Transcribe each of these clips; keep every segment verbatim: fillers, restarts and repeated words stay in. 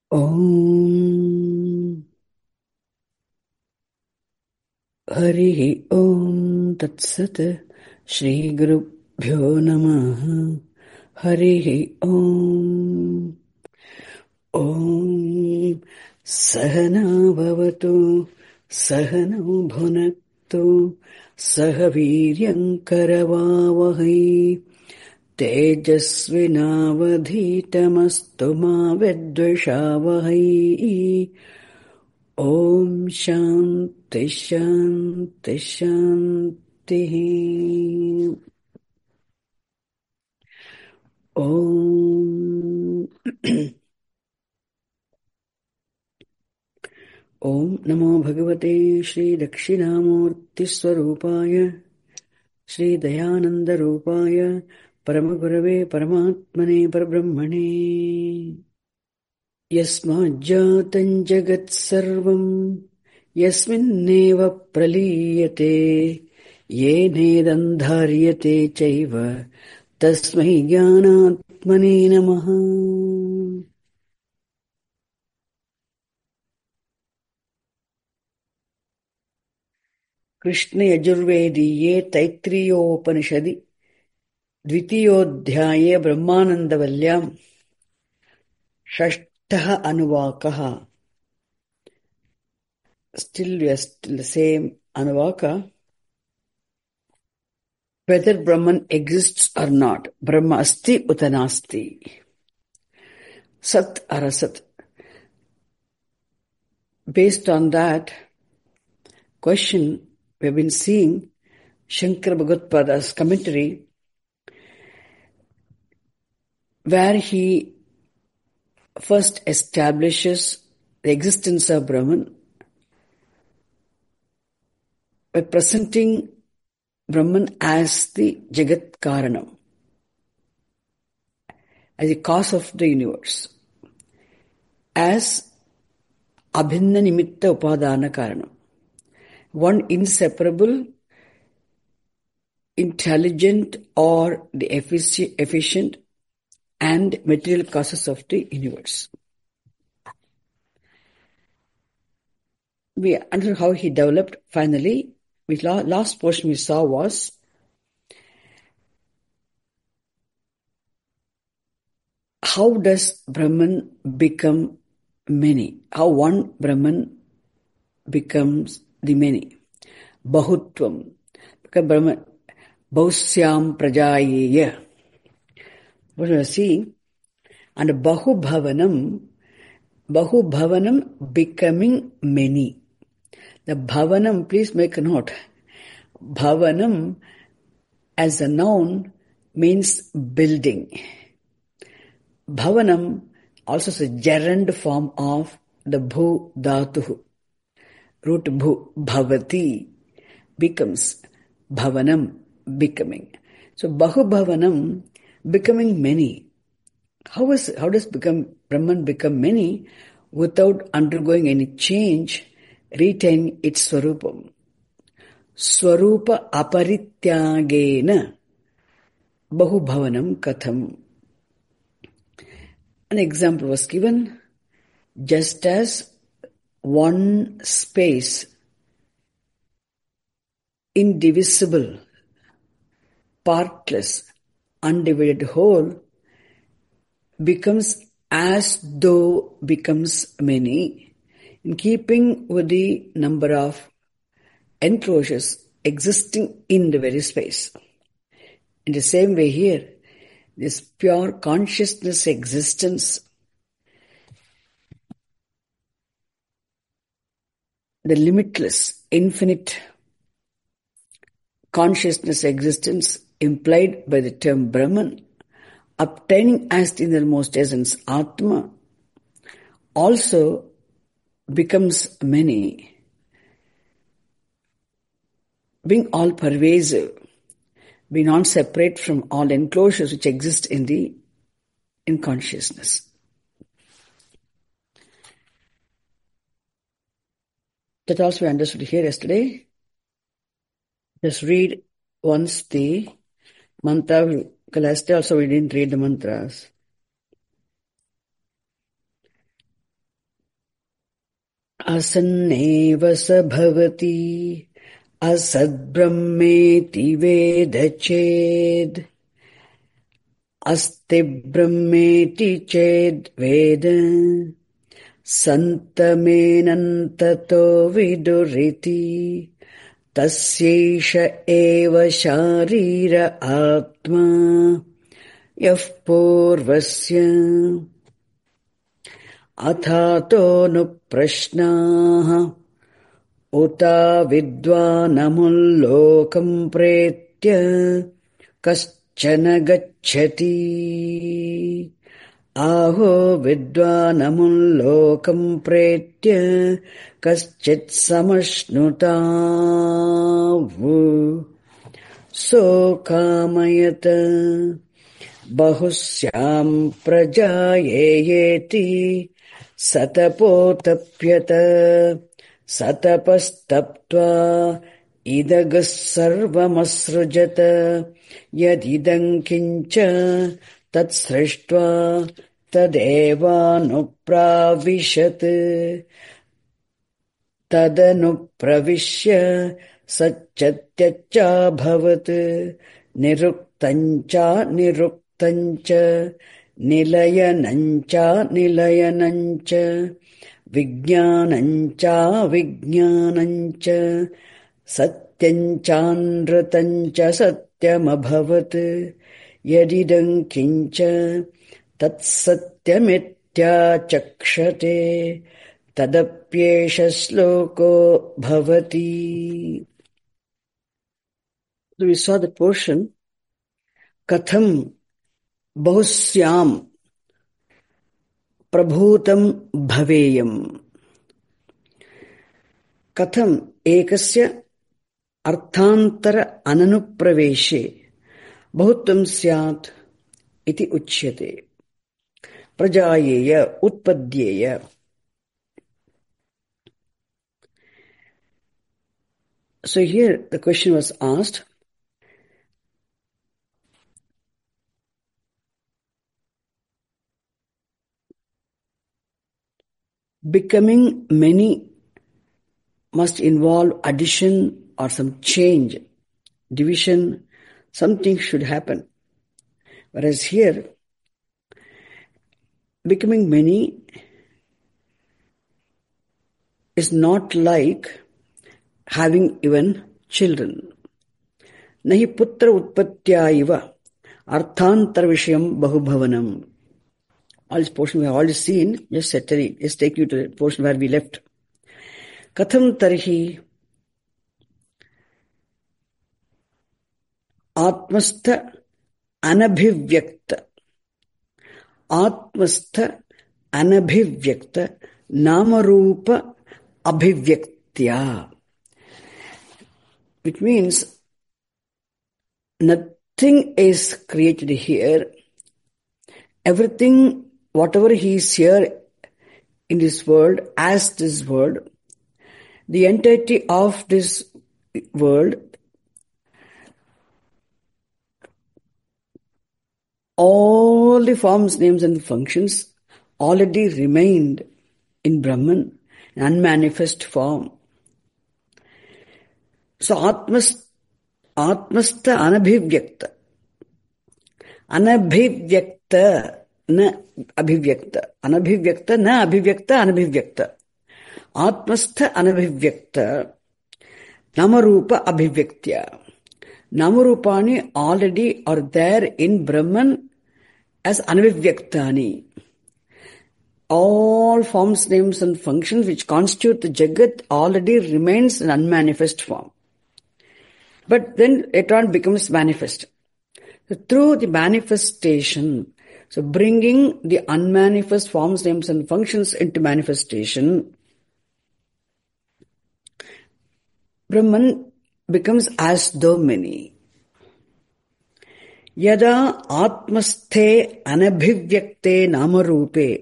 Om Hari Om Tat Sat Shri Gurubhyo Namaha Hari Om Om Sahana Bhavatu Sahana Bhunaktu Sahaviryam Karavavahai Tejasvinavadhitamastu ma vidvishavahai. Om Shanti Shanti Shanti. Om Om Namo Bhagavate Shri Dakshinamurti Swarupaya Shri Dayananda Rupaya Paramagurave Paramatmane Parabrahmane Yasmajjatan Jagat Sarvam Yasminneva Praliyate Yenedandharyate Chaiva Tasmai Jnanatmane Namaha. Krishna Yajurvediye Taittiriyopanishadi Dvitiyodhyaye Brahmanandavalyam Shashtaha Anuvakaha. Still we are still the same Anuvaka. Whether Brahman exists or not. Brahma asti utanasti. Sat or asat. Based on that question, we have been seeing Shankara Bhagavadpada's commentary, where he first establishes the existence of Brahman by presenting Brahman as the Jagat Karanam, as the cause of the universe, as Abhinna Nimitta Upadana Karanam, one inseparable, intelligent or the efficient and material causes of the universe. We understood how he developed. Finally, the last portion we saw was how does Brahman become many? How one Brahman becomes the many? Bahutvam. Because Brahman, Bahusyam Prajayeya. What we are seeing, and Bahu Bhavanam, Bahu Bhavanam becoming many. The Bhavanam, please make a note. Bhavanam as a noun means building. Bhavanam also is a gerund form of the Bhu Dhatu. Root Bhu, Bhavati, becomes Bhavanam, becoming. So Bahu Bhavanam, becoming many. How is how does become Brahman become many without undergoing any change, retain its Swarupam? Swarupa aparityagena Bahu Bhavanam Katham. An example was given, just as one space, indivisible, partless, undivided whole, becomes as though becomes many, in keeping with the number of enclosures existing in the very space. In the same way here, this pure consciousness existence, the limitless, infinite consciousness existence implied by the term Brahman, obtaining as the innermost essence Atma, also becomes many, being all pervasive, being non-separate from all enclosures which exist in the in consciousness. That also we understood here yesterday. Just read once the mantra. Last day also we didn't read the mantras. असन्नेव स भवति असद्ब्रह्मेति वेद चेद् अस्ति ब्रह्मेति चेद् वेद सन्तमेनन्ततो विदुरिति तस्यैष एव शारीर आत्मा यः पूर्वस्य अथातोऽनुप्रश्नाः उत विद्वानमुल्लोकम् प्रेत्य कश्चन गच्छति आहो विद्वानमुल्लोकम् प्रेत्य कश्चित् समश्नुतावु सोकामयत बहुस्याम् प्रजायेयेति सतपोतप्यत सतपस्तप्त्वा इदगः सर्वमसृजत यदिदम् किञ्च तत्सृष्ट्वा तदेवानुप्राविशत् तदनुप्रविश्य सच्चत्यच्चाभवत् निरुक्तञ्च निरुक्तञ्च निलयनञ्च निलयनञ्च विज्ञानञ्च विज्ञानञ्च सत्यञ्चानृतञ्च सत्यमभवत् यदिदम् किञ्च तत्सत्यमित्याचक्षते तदप्येष श्लोको भवति. So we saw the portion Katham Bahusyam Prabhutam Bhaveyam. Katham Ekasya Arthantara Ananupraveshe Bahutam Syat Iti Uchyate Prajayeya Utpadyeya. So here the question was asked, becoming many must involve addition or some change, division, something should happen. Whereas here, becoming many is not like having even children. Nahi putra utpattya iva arthantar vishayam bahubhavanam. All this portion we have already seen. Just settle, just take you to the portion where we left. Katham tarhi atmastha anabhivyakta atmastha anabhivyakta namarupa abhivyaktya. Which means nothing is created here. Everything, whatever he is here in this world, as this world, the entirety of this world, all the forms, names and functions already remained in Brahman, in unmanifest form. So Atmas, Atmastha Anabhivyakta. Anabhivyakta na abhivyakta. Anabhivyakta na abhivyakta anabhivyakta. Atmastha anabhivyakta namarupa abhivyaktya. Namarupani already are there in Brahman as anabhivyaktani. All forms, names and functions which constitute the Jagat already remains in unmanifest form. But then it all becomes manifest. So through the manifestation, so bringing the unmanifest forms, names and functions into manifestation, Brahman becomes as though many. Yada atmasthe anabhivyakte namarupe.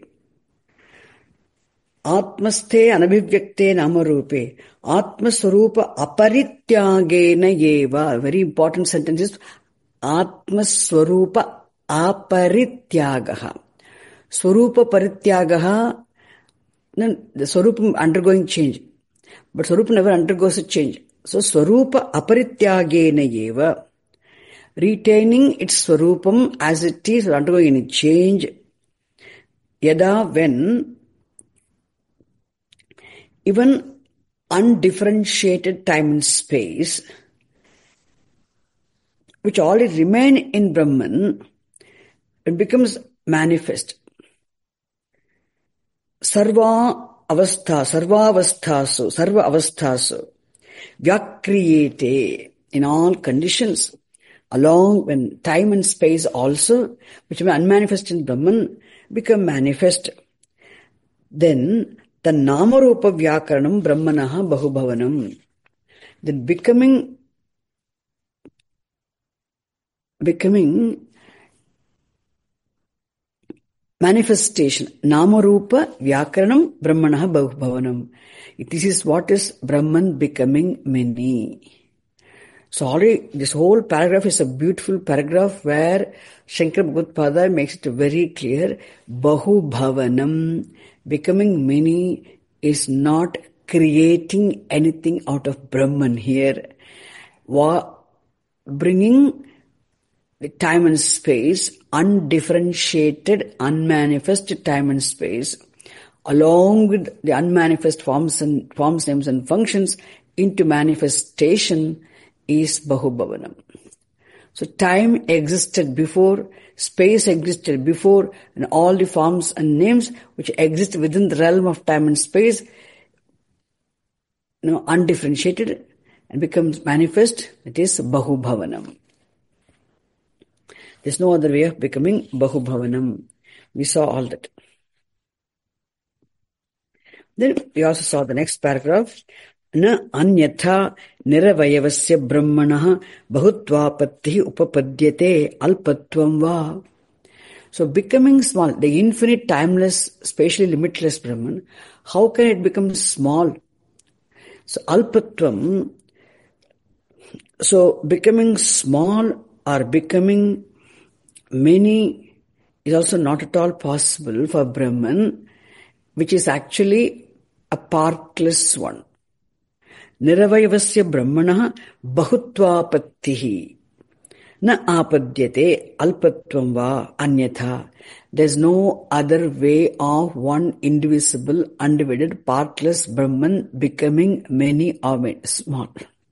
Atmasthe anabhivyakte namarupe. Atmaswarupa aparityagena yeva. Very important sentence is then the Swarupam undergoing change. But Swarupa never undergoes a change. So Swarupa aparityagena eva, retaining its Swarupam as it is, or undergoing any change, yada, when even undifferentiated time and space, which already remain in Brahman, it becomes manifest. Sarva avastha, sarva avasthasu, sarva avasthasu, vyakriyete, in all conditions, along when time and space also, which were unmanifest in Brahman, become manifest. Then the namarupa vyakaranam brahmanaha bahubhavanam. Then becoming, becoming manifestation, namarupa vyakaranam brahmanaha bahubhavanam. This is what is Brahman becoming many. So already this whole paragraph is a beautiful paragraph where Shankara Bhagavad makes it very clear. Bahu Bhavanam, becoming many, is not creating anything out of Brahman here. Bringing the time and space, undifferentiated, unmanifest time and space, along with the unmanifest forms and forms, names and functions into manifestation, is Bahubhavanam. So time existed before, space existed before, and all the forms and names which exist within the realm of time and space, you know, undifferentiated and becomes manifest. It is Bahubhavanam. There's no other way of becoming Bahubhavanam. We saw all that. Then we also saw the next paragraph. Na anyatha niravayavasya brahmanaha bahutvapattihi upapadyate alpatvam va. So becoming small, the infinite, timeless, spatially limitless Brahman, how can it become small? So alpatvam, so becoming small or becoming many is also not at all possible for Brahman, which is actually a partless one. Niravayavasya brahmanaha bahutvapattihi na apadyate alpatvam va anyatha. There is no other way of one indivisible, undivided, partless Brahman becoming many or small.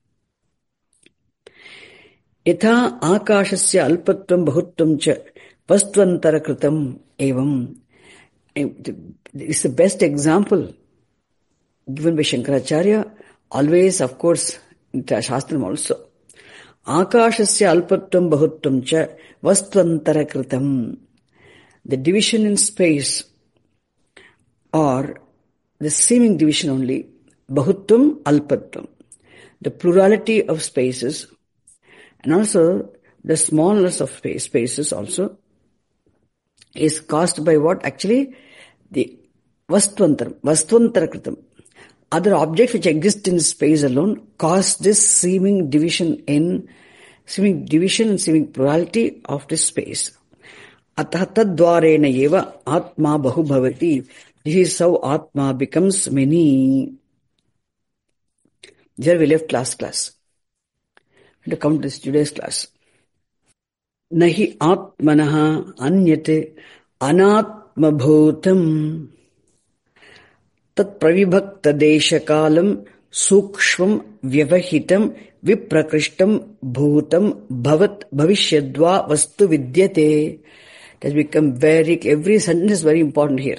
Yatha akashasya alpatvam bahutvam cha vastuvantara kritam evam. This is the best example given by Shankaracharya. Always, of course, in Shastram also. Akashasya alpatvam bahutvam cha vastuvantara kritam. The division in space, or the seeming division only, bahutvam alpatvam. The plurality of spaces, and also the smallness of space, spaces also, is caused by what? Actually, the vastuvantara, vastuvantara kritam. Other objects which exist in space alone cause this seeming division in, seeming division and seeming plurality of this space. Ataha tadvarena eva atma bahu bhavati. This is how atma becomes many. Here we left last class. To count this today's class. Nahi atmanaha anyate anatma bhutam tat pravibhakta deshakalam sukshvam vyavahitam viprakrishtam bhutam bhavat bhavishyadva vastu vidyate. It has become very, every sentence is very important here.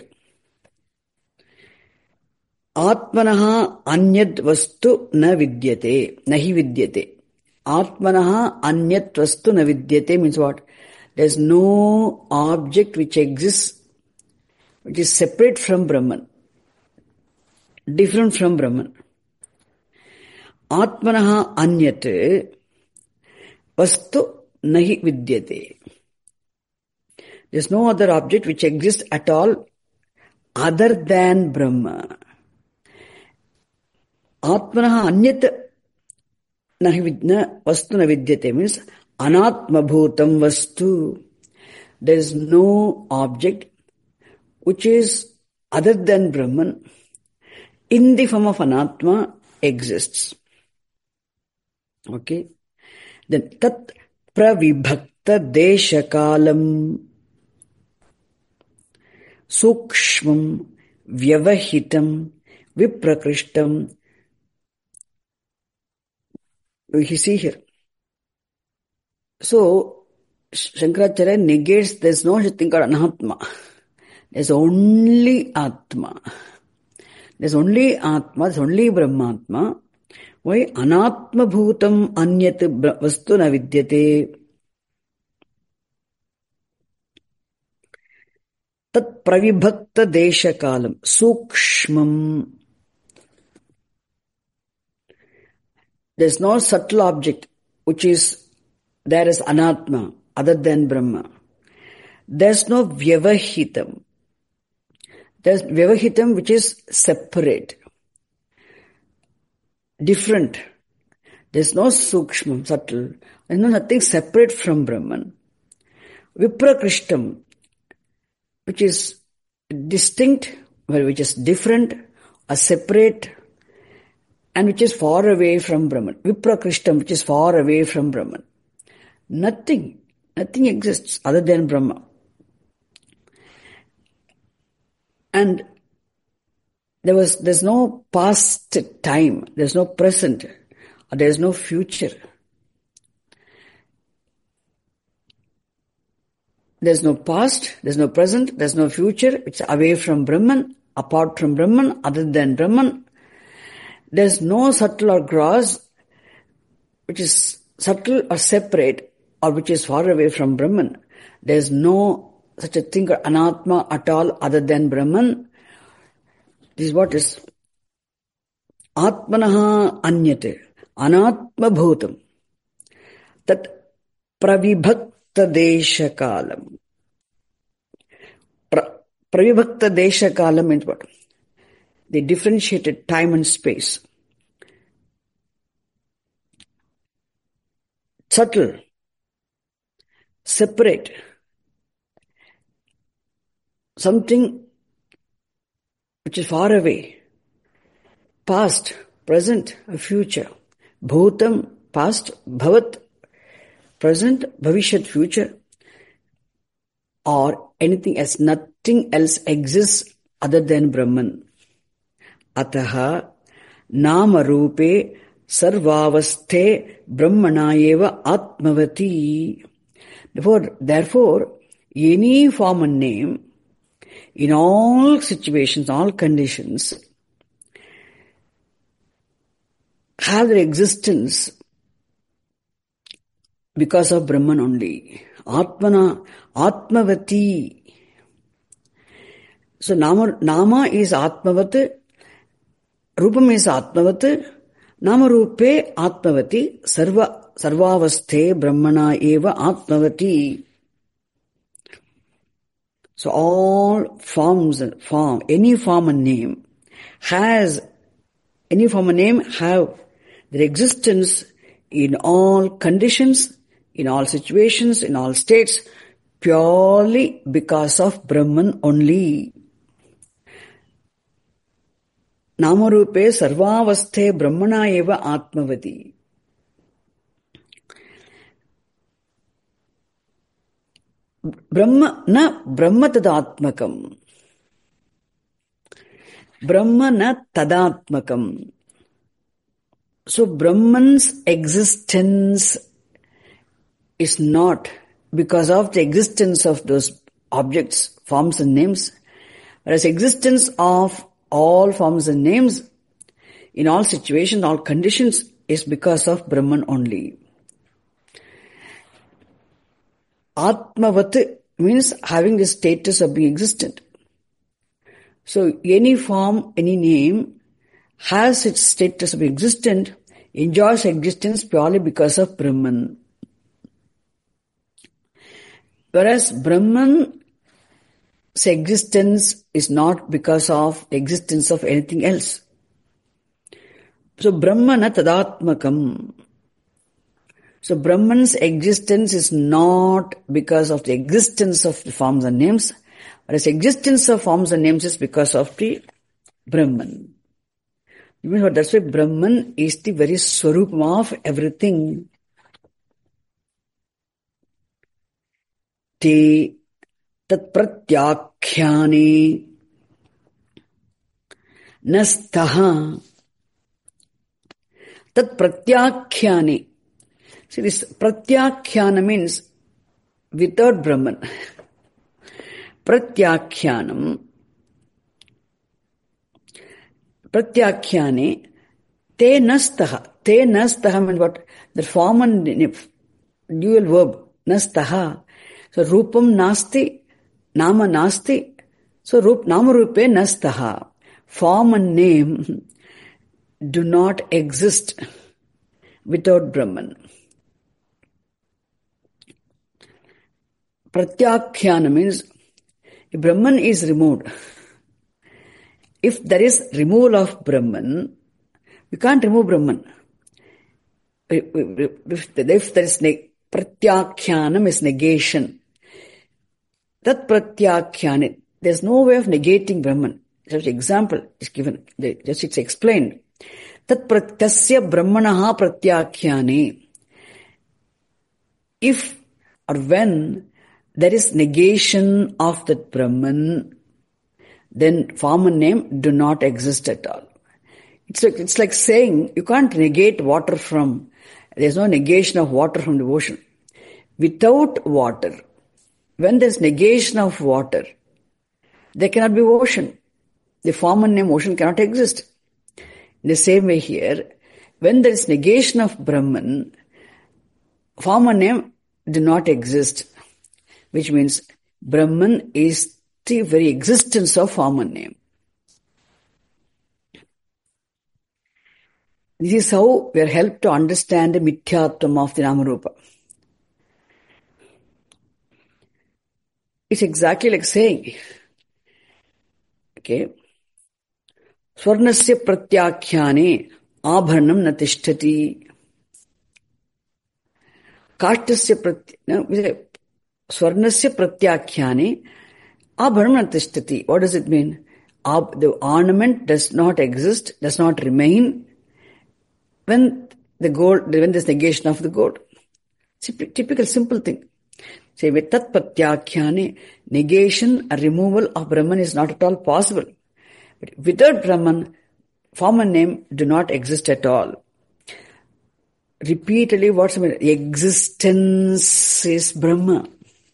Atmanaha anyad vastu na vidyate, nahi vidyate. Atmanaha anyat vastu na vidyate means what? There is no object which exists, which is separate from Brahman, different from Brahman. Atmanaha anyat vastu nahi vidyate. There is no other object which exists at all other than Brahma. Atmanaha anyat nahi vidna vastu na vidyate means anatma bhutam vastu. There is no object which is other than Brahman, in the form of Anatma, exists. Okay? Then, tat pravibhakta deshakalam sukshmam vyavahitam viprakrishtam. We see here. So, Shankaracharya negates there's no such thing called Anatma. There's only Atma. There's only Atma, there's only Brahmatma. Why? Anatma bhutam anyat vastu na vidyate. Tat pravibhakta deshakalam sukshmam. There's no subtle object which is there as Anatma other than Brahma. There's no vyavahitam. There's vyavahitam which is separate, different. There's no sukshmam, subtle. There's no nothing separate from Brahman. Viprakrishtam, which is distinct, which is different, or separate, and which is far away from Brahman. Viprakrishtam, which is far away from Brahman. Nothing, nothing exists other than Brahma. And there was, there's no past time, there's no present, or there's no future. There's no past, there's no present, there's no future. It's away from Brahman, apart from Brahman, other than Brahman. There's no subtle or gross, which is subtle or separate, or which is far away from Brahman. There's no such a thing or Anatma at all other than Brahman. This is what is Atmanaha anyate, Anatma bhutam, tat pravibhakta deshakalam. Pra, pravibhakta deshakalam means what? They differentiated time and space. Subtle, separate, something which is far away, past, present, future. Bhutam, past, bhavat, present, bhavishyat, future, or anything else. Nothing else exists other than Brahman. Ataha nama rupe sarvavasthe brahmana eva atmavati. Therefore, therefore, any form and name, in all situations, all conditions, have their existence because of Brahman only. Atmana, Atmavati. So Nama, Nama is Atmavat, Rupam is Atmavat, Nama Rupe Atmavati, Sarva, Sarvavasthe Brahmana eva Atmavati. So all forms, form, any form and name has, any form and name have their existence in all conditions, in all situations, in all states, purely because of Brahman only. Namarupe sarvavasthe brahmana eva atmavati. Brahma na Brahma tadatmakam. Brahma na tadatmakam. So Brahman's existence is not because of the existence of those objects, forms and names, whereas existence of all forms and names in all situations, all conditions is because of Brahman only. Atmavat means having the status of being existent. So any form, any name has its status of existent, enjoys existence purely because of Brahman. Whereas Brahman's existence is not because of the existence of anything else. So Brahmana tadatmakam. So Brahman's existence is not because of the existence of the forms and names, Whereas existence of forms and names is because of the Brahman. You mean what? That's why Brahman is the very swarupam of everything. Te tat pratyakhyani nastaha. Tat pratyakhyani. See, this pratyakhyana means without Brahman. Pratyakyanam. Pratyakhyane. Te nastaha. Te nastaha means what? The form and dual verb. Nastaha. So rupam nasti. Nama nasti. So rup, nama rupe nastaha. Form and name do not exist without Brahman. Pratyakhyana means if Brahman is removed. If there is removal of Brahman, we can't remove Brahman. If, if, if there is ne- pratyakyanam is negation. That pratyakyanam, there's no way of negating Brahman. Such example is given, just it's explained. Tat pratyasya brahmanaha pratyakyane. If or when there is negation of that Brahman, then form and name do not exist at all. It's like, it's like saying you can't negate water from, there's no negation of water from the ocean. Without water, when there's negation of water, there cannot be ocean. The form and name ocean cannot exist. In the same way here, when there is negation of Brahman, form and name do not exist. Which means Brahman is the very existence of form and name. This is how we are helped to understand the mithyatvam of the Namarupa. It's exactly like saying, okay, Swarnasya pratyakhyane abharanam na tishtati. Kashtasya pratyakhyane, Swarnasya pratyakhyane abharanam na tishtati. What does it mean? Ab, the ornament does not exist, does not remain when the gold, when there's negation of the gold. It's a typical simple thing. Say, with tat pratyakhyane, negation or removal of Brahman is not at all possible. But without Brahman, form and name do not exist at all. Repeatedly, what's the meaning? Existence is Brahma.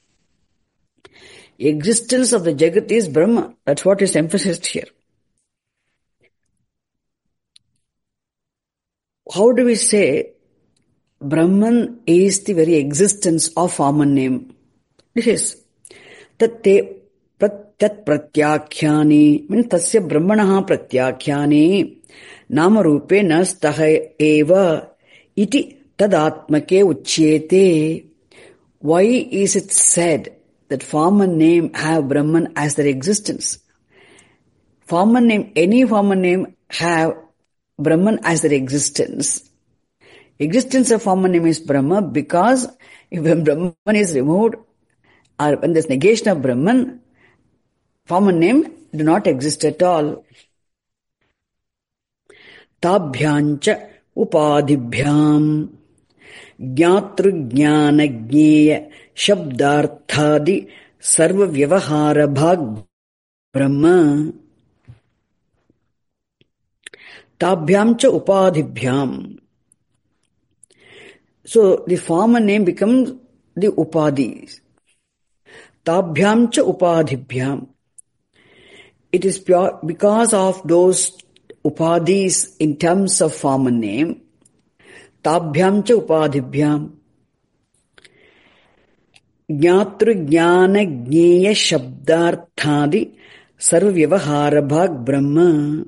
Existence of the Jagat is Brahma. That's what is emphasized here. How do we say Brahman is the very existence of form and name? This is tat te tat pratyakhyani means tasya brahmanaha pratyakhyani nama rupe nastaha eva iti tadatmake uchyete. Why is it said that form and name have Brahman as their existence? Form and name, any form and name have Brahman as their existence. Existence of form and name is Brahma because if when Brahman is removed or when there's negation of Brahman, form and name do not exist at all. Tabhyancha upadhibhyam jnatru jnana jneya shabdarthadi sarva vyavahara bhag Brahma. Tabhyam cha upadhibhyam. So the form and name becomes the upadhis. Tabhyam cha upadhibhyam. It is pure because of those upadhis in terms of form and name. Tabhyam cha upadhibhyam. Jnatru jnana jneya shabdarthadi sarva vyavahara bhag Brahma.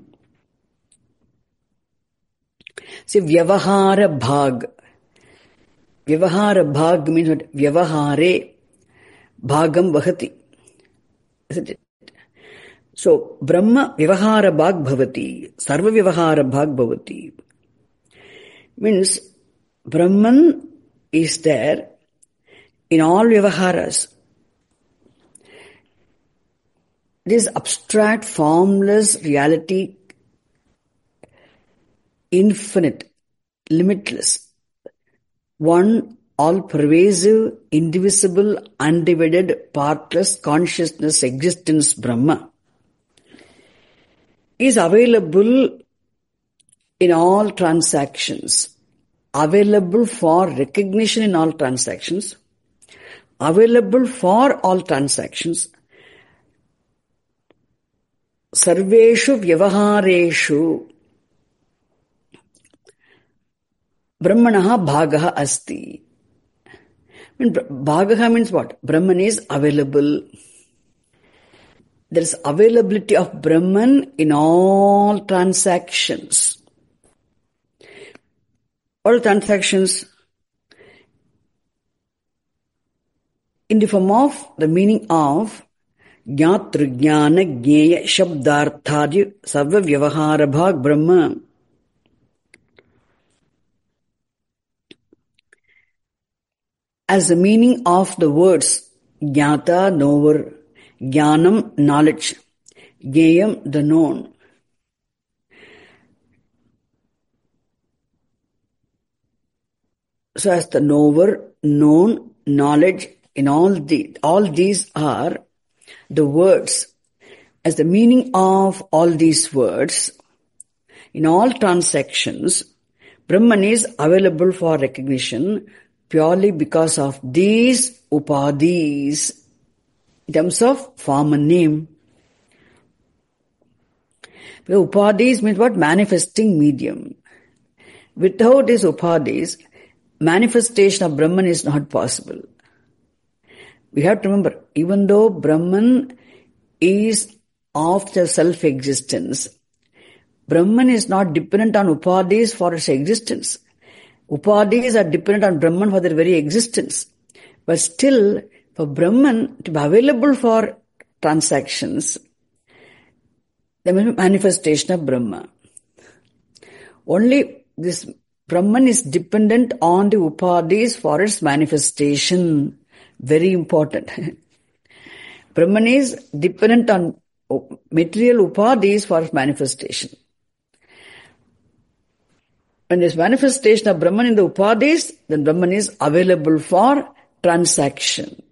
See, vyavahara bhag. Vyavahara bhag means what? Vyavahare bhagam vahati. Isn't it? So, Brahma vyavahara bhag bhavati. Sarva vyavahara bhag bhavati. Means, Brahman is there in all vyavaharas. this abstract, formless reality, infinite, limitless, one all-pervasive, indivisible, undivided, partless consciousness, existence, Brahma, is available in all transactions, available for recognition in all transactions, available for all transactions, sarveshu vyavahareshu brahmanaha bhagaha asti. I mean, bhagaha means what? Brahman is available. There is availability of Brahman in all transactions. All transactions in the form of the meaning of Jnatru Jnana Jnaya Shabdarthadi Sarva Vyavahara Bhag Brahma. As the meaning of the words Jnata, knower, Jnanam, knowledge, Jnayam, the known. So as the knower, known, knowledge, in all the all these are the words. As the meaning of all these words, in all transactions, Brahman is available for recognition purely because of these upadhis, in terms of form and name. Because upadhis means what? Manifesting medium. Without these upadhis, manifestation of Brahman is not possible. We have to remember, even though Brahman is of the self-existence, Brahman is not dependent on upadhis for its existence. Upadhis are dependent on Brahman for their very existence. But still, for Brahman to be available for transactions, there must be manifestation of Brahma. Only this Brahman is dependent on the upadhis for its manifestation. Very important. Brahman is dependent on material upadhis for its manifestation. When there is manifestation of Brahman in the upadhis, then Brahman is available for transaction.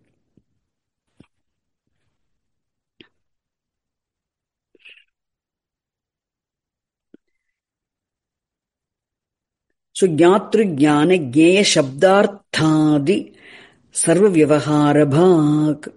So, Jnatru Jnana Jnaya Shabdarthadi Sarva Vyavahara Bhag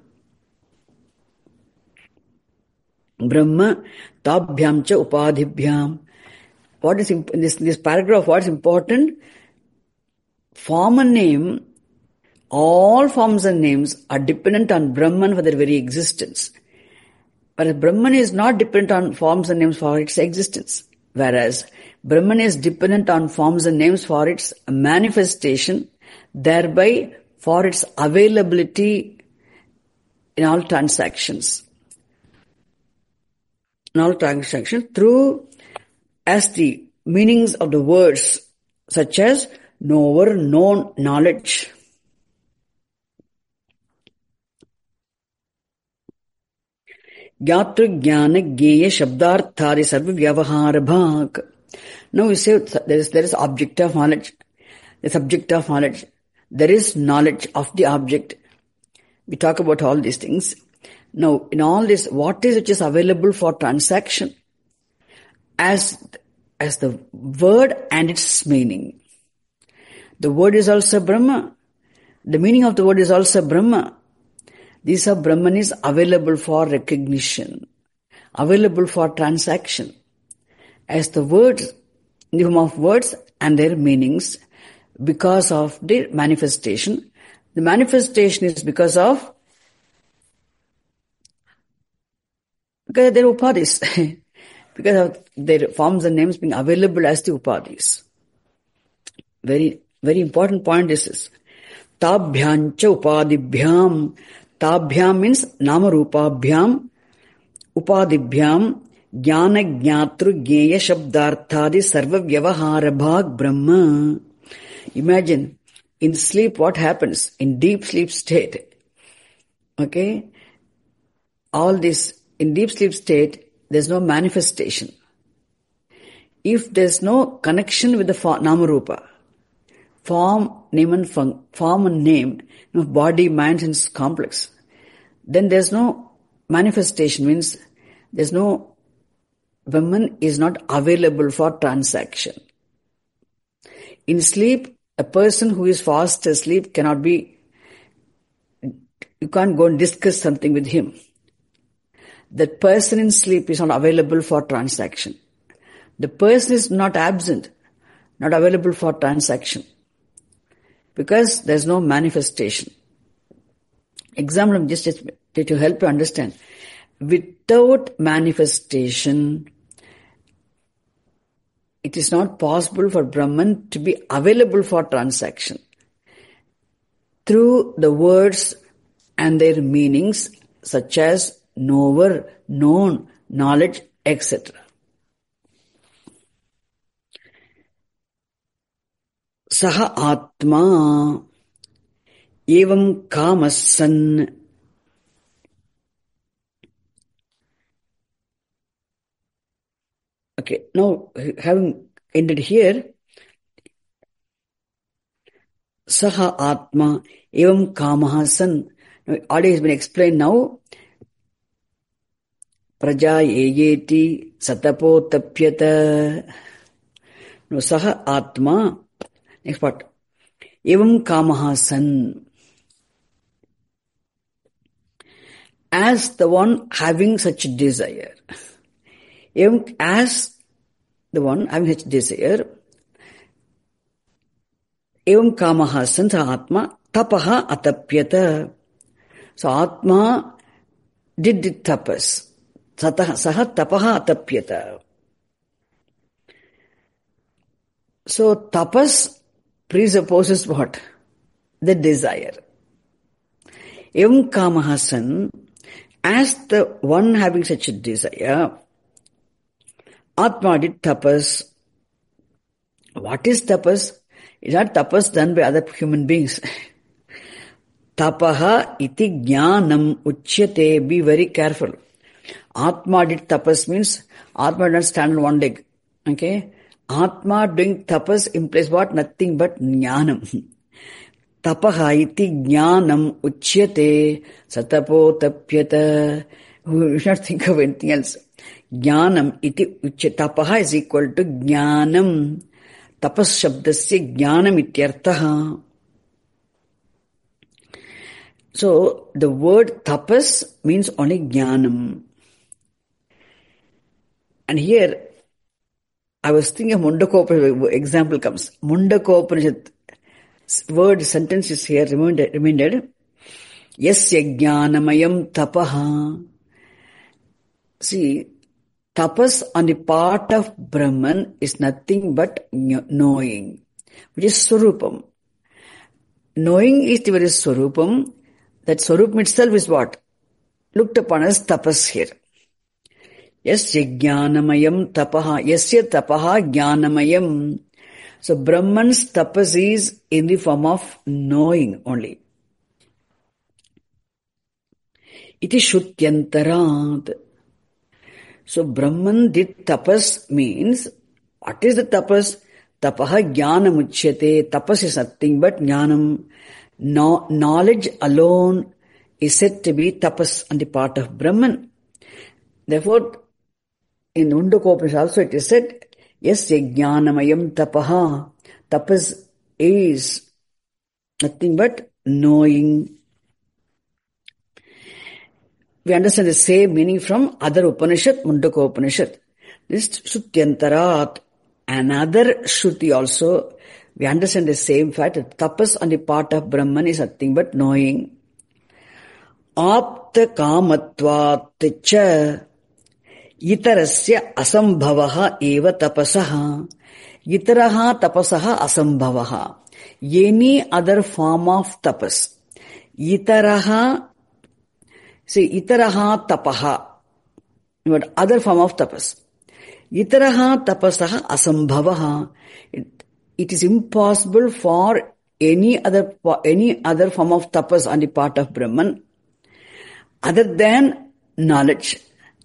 Brahma Tabhyam Cha Upadhibhyam. What is in this, this paragraph, what is important? Form and name, all forms and names are dependent on Brahman for their very existence. But Brahman is not dependent on forms and names for its existence. Whereas Brahman is dependent on forms and names for its manifestation, thereby for its availability in all transactions. In all transactions through as the meanings of the words such as knower, known, knowledge. Jnatru Jnana Jnaya Shabdarthadi Sarva Vyavahara Bhag. Now we say there is, there is object of knowledge, the subject of knowledge. There is knowledge of the object. We talk about all these things. Now, in all this, what is which is available for transaction? As, as the word and its meaning. The word is also Brahma. The meaning of the word is also Brahma. These are Brahman is available for recognition, available for transaction. As the words, in the form of words and their meanings, because of their manifestation. The manifestation is because of because of their upadhis, because of their forms and names being available as the upadhis. Very, very important point is this. Tabhyancha upadibhyam. Tabhyam means namarupabhyam, upadibhyam, jnana jnatru jnaya shabdarthadi sarva vyavahara bhag brahma. Imagine, in sleep what happens? In deep sleep state. Okay? All this in deep sleep state, there's no manifestation. If there's no connection with the form, Namarupa, form, name and fun, form and name, you know, body, mind and complex, then there's no manifestation, means there's no, Brahman is not available for transaction. In sleep, a person who is fast asleep cannot be, you can't go and discuss something with him. That person in sleep is not available for transaction. The person is not absent, not available for transaction, because there's no manifestation. Example, just to help you understand. Without manifestation, it is not possible for Brahman to be available for transaction. Through the words and their meanings, such as knower, known, knowledge, et cetera. Saha Atma evam kamasan. Okay, now having ended here, Saha Atma evam kamaha san. Now, already has been explained now. Praja yeyeti satapo tapyata. Now, Saha Atma. Next part. Evam kamaha san. As the one having such desire. Evam, as the one having such desire. Evam kamaha san sa Atma tapaha atapyata. So Atma did the tapas. Saha tapaha atapyata. So tapas presupposes what? The desire. Evam kamaha san, as the one having such a desire, Atma did tapas. What is tapas? It's not tapas done by other human beings. Tapaha iti jnanam uchyate. Be very careful. Atma did tapas means Atma does not stand on one leg. Okay? Atma doing tapas implies what? Nothing but jnanam. Tapaha iti jnanam uchyate satapo tapyata. We should not think of anything else. Jnanam iti uchyate. Tapaha is equal to jnanam. Tapas shabdasya jnanam ityartaha. So, the word tapas means only jnanam. And here, I was thinking of Mundakopanishad, example comes. Mundakopanishad word, sentence is here reminded. reminded. Yasya jnanamayam tapaha. See, tapas on the part of Brahman is nothing but knowing, which is Swarupam. Knowing is the very Swarupam. That Swarupam itself is what? Looked upon as tapas here. Yasya jnanamayam tapaha. Yasya tapaha jnanamayam. So Brahman's tapas is in the form of knowing only. It is Shrutyantarat. So Brahman did tapas means, what is the tapas? Tapaha jnanam uchyate. Tapas is nothing but jnanam. No, knowledge alone is said to be tapas on the part of Brahman. Therefore, in Mundakopanishad also it is said, Yasya jnanamayam tapaha. Tapas is nothing but knowing. We understand the same meaning from other Upanishad, Mundakopanishad. This Shrutyantarat, another Shruti also, we understand the same fact that tapas on the part of Brahman is nothing but knowing. Apta kamatvat cha itarasya asambhavaha eva tapasaha. Itaraha tapasaha asambhavaha. Any other form of tapas. Itaraha, see, itaraha tapaha. But other form of tapas. Itaraha tapasaha asambhavaha. It, it is impossible for any other, any other form of tapas on the part of Brahman other than knowledge.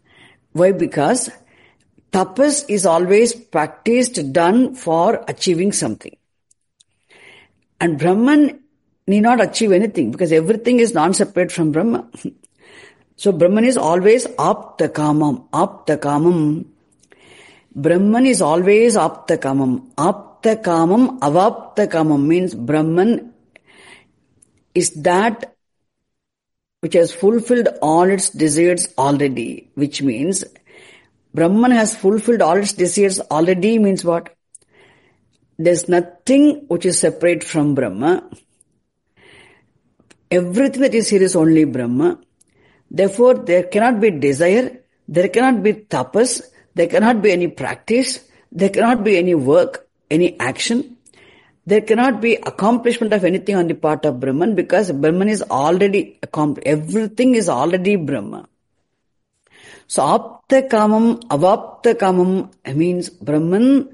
Why? Because tapas is always practiced, done for achieving something. And Brahman need not achieve anything because everything is non-separate from Brahma. So Brahman is always apta kamam, apta kamam. Brahman is always apta kamam. Apta kamam, avapta kamam means Brahman is that which has fulfilled all its desires already, which means Brahman has fulfilled all its desires already means what? There's nothing which is separate from Brahma. Everything that is here is only Brahma. Therefore, there cannot be desire, there cannot be tapas, there cannot be any practice, there cannot be any work, any action. There cannot be accomplishment of anything on the part of Brahman because Brahman is already accomplished. Everything is already Brahma. So, apta kamam, avapta kamam means Brahman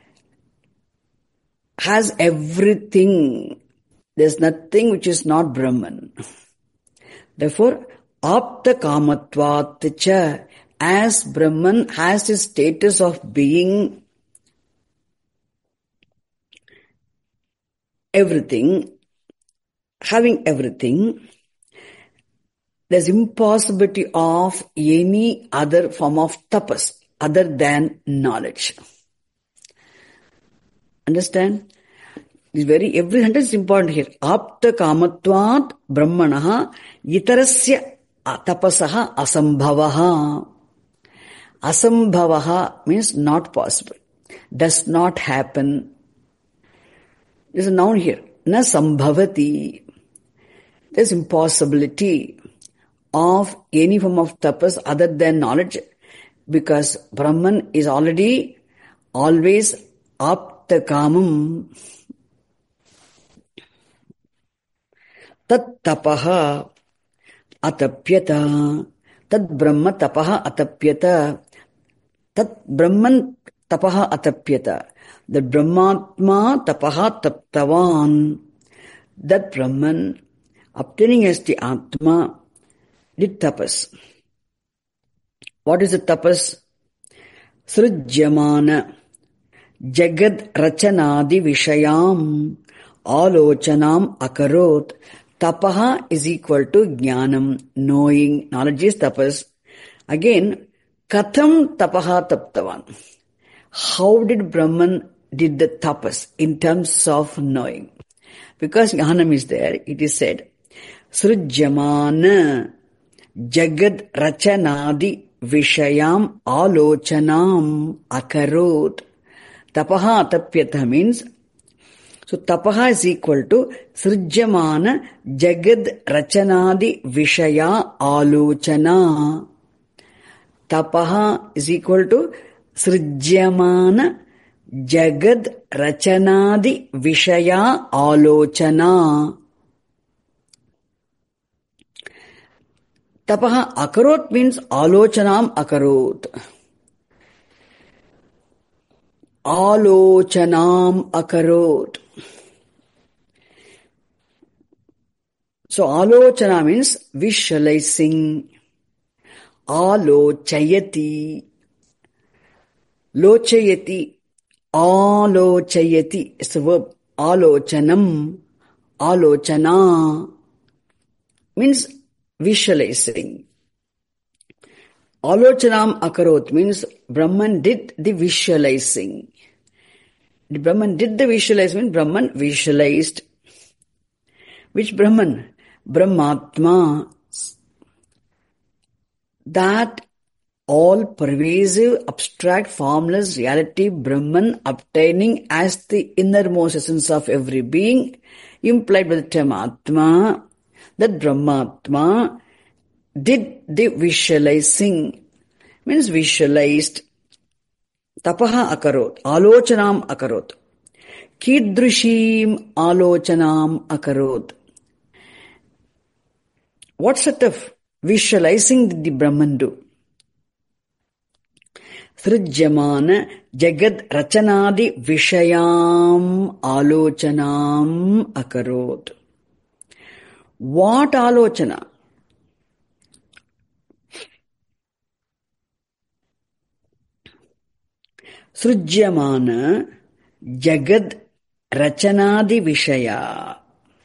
has everything. There's nothing which is not Brahman. Therefore, apta kamatvat cha, as Brahman has his status of being everything, having everything, there's impossibility of any other form of tapas other than knowledge. Understand? This very, every sentence is important here. Apta kamatvat brahmanaha itarasya tapasaha asambhavaha. Asambhavaha means not possible. Does not happen. There's a noun here. Na sambhavati. There's impossibility of any form of tapas other than knowledge because Brahman is already always apta kamam. Tat tapaha atapyata. Tat brahma tapaha atapyata. Tat brahman tapaha atapyata. That Brahmatma tapaha taptavan. That Brahman, obtaining as the Atma, did tapas. What is the tapas? Srujyamana jagad rachanadi vishayam alochanam akarot. Tapaha is equal to jnanam, knowing. Knowledge is tapas. Again, katham tapaha taptavan. How did Brahman did the tapas in terms of knowing? Because jnanam is there, it is said, Srujyamana jagad rachanadi vishayam alochanam akarot. Tapaha atapyata means, so tapaha is equal to Srujyamana jagad rachanadi vishaya alochana. Tapaha is equal to Srujyamana jagad rachanadi vishaya alochana. Tapaha akarot means alochanam akarot. Alochanam akarot. So alochana means visualizing. Alochayati. Lochayati. Alochayati is the verb. Alochanam. Alochana means visualizing. Alochanam akarot means Brahman did the visualizing. The Brahman did the visualizing means Brahman visualized. Which Brahman? Brahmatma. That all-pervasive, abstract, formless reality Brahman obtaining as the innermost essence of every being, implied by the term Atma, that Brahmatma did the visualizing, means visualized. Tapaha akarot, alochanam akarot. Kidrushim alochanam akarot. What sort of visualizing did the Brahman do? Srujyamana jagad rachanadi vishayam alochanam akarot. What alochana? Srujyamana Jagad Rachanadi Vishaya.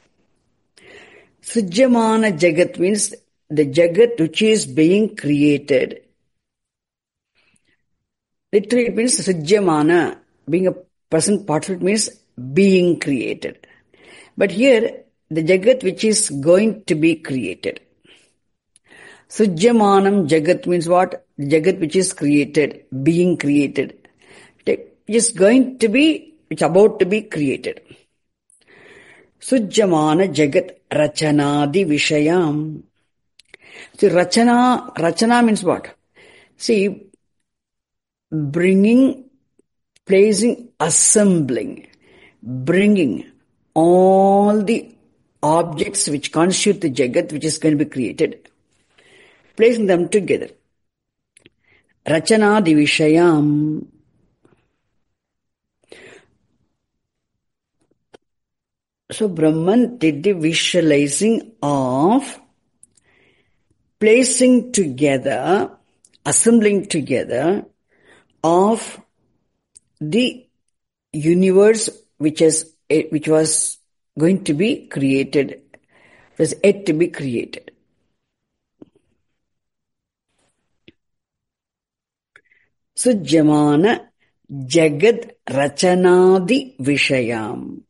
Srujyamana Jagat means the Jagat which is being created. Literally it means Srujyamana, being a present participle means being created. But here the Jagat which is going to be created. Srujyamanam Jagat means what? Jagat which is created, being created. It is going to be, it's about to be created. Srujyamana Jagat Rachanadi Vishayam. See, Rachana, Rachana means what? See, bringing, placing, assembling, bringing all the objects which constitute the Jagat which is going to be created, placing them together. Rachana Divishayam. So Brahman did the visualizing of placing together, assembling together of the universe which is which was going to be created, was yet to be created. Sujyamana Jagad Rachanadi Vishayam.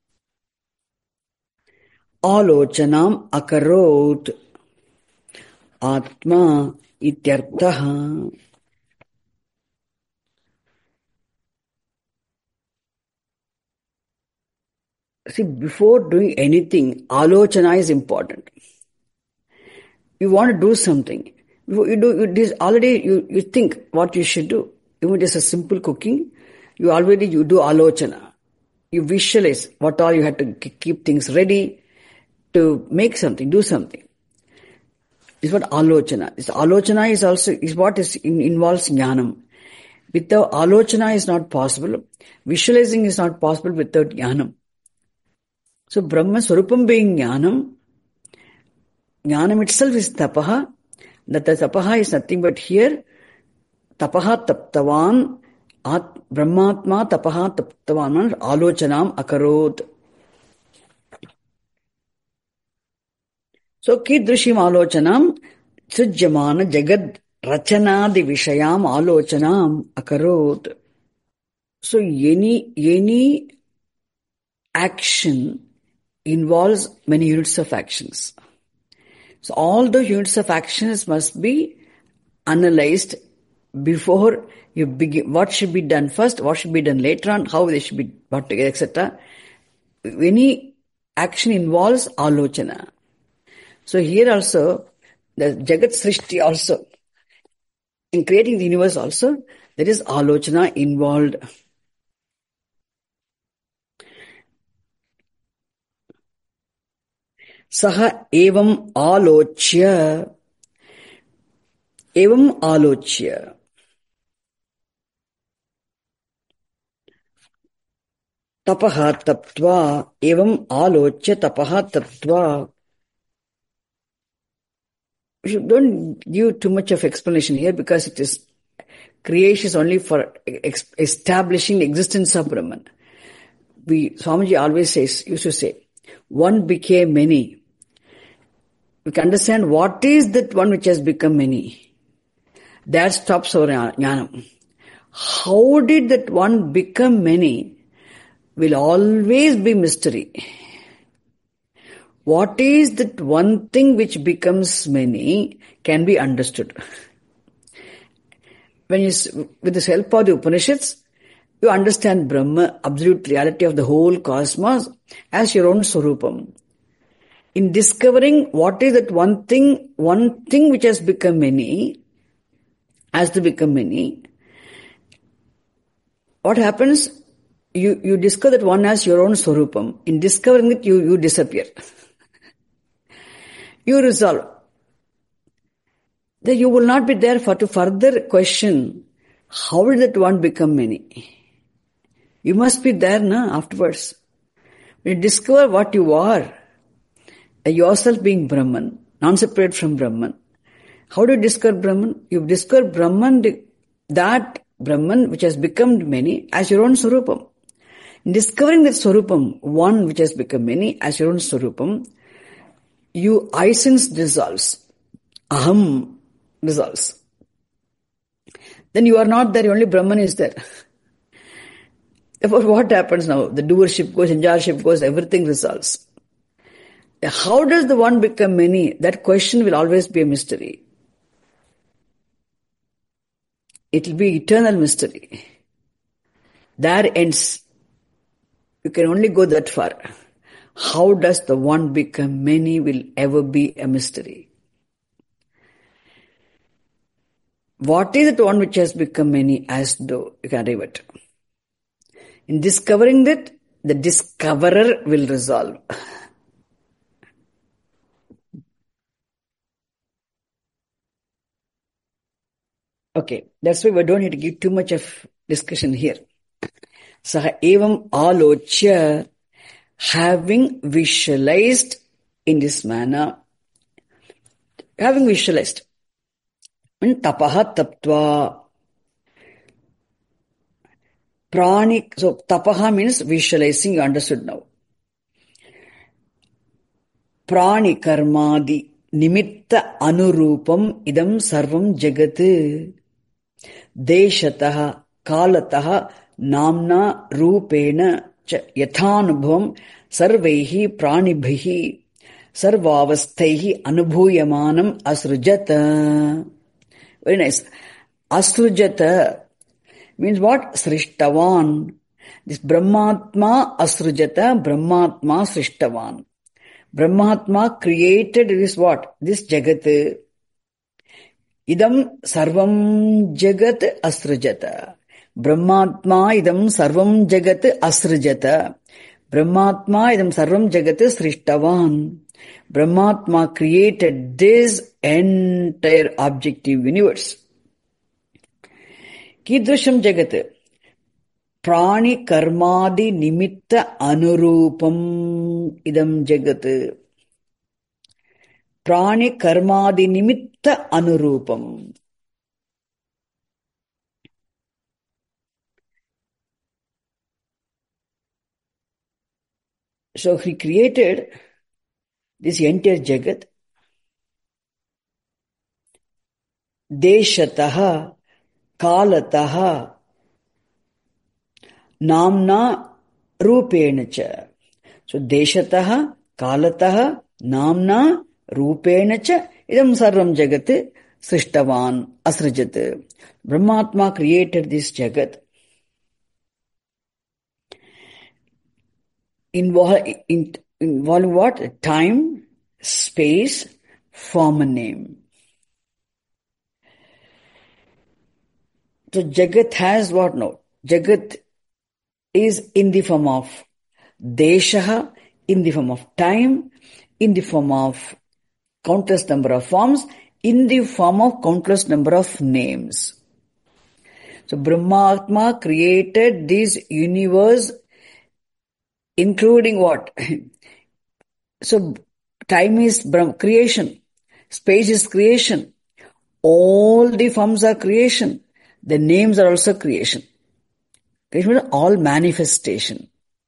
Alochanam Akarot Atma Ityartaha. See, before doing anything, alochana is important. You want to do something. Before you do, it is already, you, you think what you should do. Even it is a simple cooking, you already, you do alochana. You visualize what all you have to keep things ready to make something, do something. This is what alochana. This alochana is also, is what is in, involves jnanam. Without alochana is not possible. Visualizing is not possible without jnanam. So Brahma Swarupam being jnanam, jnanam itself is tapaha. That the tapaha is nothing but here, tapaha taptavan, at, brahmatma tapaha taptavan, alochanam akarot. So kidrushim alochanam, sujyamana jagad rachanadi vishayam alochanam akarot. So any, any action involves many units of actions. So all the units of actions must be analyzed before you begin. What should be done first, what should be done later on, how they should be brought together, et cetera. Any action involves alochana. So here also, the Jagat Srishti also, in creating the universe also, there is alochana involved. Saha evam alochya, evam alochya. Tapaha taptva, evam alochya tapaha taptva. You don't give too much of explanation here because it is, creation is only for ex- establishing the existence of Brahman. We, Swamiji always says, used to say, one became many. We can understand what is that one which has become many. That stops our jnanam. How did that one become many will always be mystery. What is that one thing which becomes many can be understood. When you, with the help of the Upanishads, you understand Brahma, absolute reality of the whole cosmos, as your own Swarupam. In discovering what is that one thing, one thing which has become many, has to become many, what happens? You, you discover that one as your own Swarupam. In discovering it, you, you disappear. You resolve. Then you will not be there for to further question, how did that one become many? You must be there now afterwards. When you discover what you are, yourself being Brahman, non-separate from Brahman. How do you discover Brahman? You discover Brahman, that Brahman which has become many as your own Swarupam. In discovering that Swarupam, one which has become many as your own Swarupam, you essence dissolves. Aham dissolves. Then you are not there, only Brahman is there. Therefore, what happens now? The doership goes, enjoyership goes, everything resolves. How does the one become many? That question will always be a mystery. It will be eternal mystery. There ends. You can only go that far. How does the one become many will ever be a mystery. What is it one which has become many as though you can arrive at? In discovering that, the discoverer will resolve. Okay, that's why we don't need to give too much of discussion here. Saha evam alochya, having visualized in this manner, having visualized, in tapaha taptva, prani, so tapaha means visualizing, you understood now. Prani karmadi nimitta anurupam idam sarvam jagat deshataha kalataha namna rupena cha yathanubhavam sarvaihi pranibhihi sarvavasthaihi anubhuyamanam asrujata. Very nice. Asrujata means what? Srishtavan. This Brahmatma asrujata, Brahmatma srishtavan. Brahmatma created this what? This Jagat. Idam sarvam Jagat asrujata. Brahmatma idam sarvam Jagat asrujata. Brahmatma idam sarvam Jagat srishtavan. Brahmatma created this entire objective universe. Kidrusham Jagat. Prani karmadi nimitta anurupam idam jagat. Prani karmadi nimitta anurupam. So he created this entire jagat. Deshataha, kalataha, namna rupenacha. So deshataha, kalataha, namna rupenacha idam sarvam jagat srishtavan asrajat. Brahmatma created this jagat. Involve, in, involve what? Time, space, form and name. So jagat has what now? Jagat is in the form of deshaha, in the form of time, in the form of countless number of forms, in the form of countless number of names. So Brahmatma created this universe including what? So time is creation, space is creation, all the forms are creation, the names are also creation. Creation means all manifestation.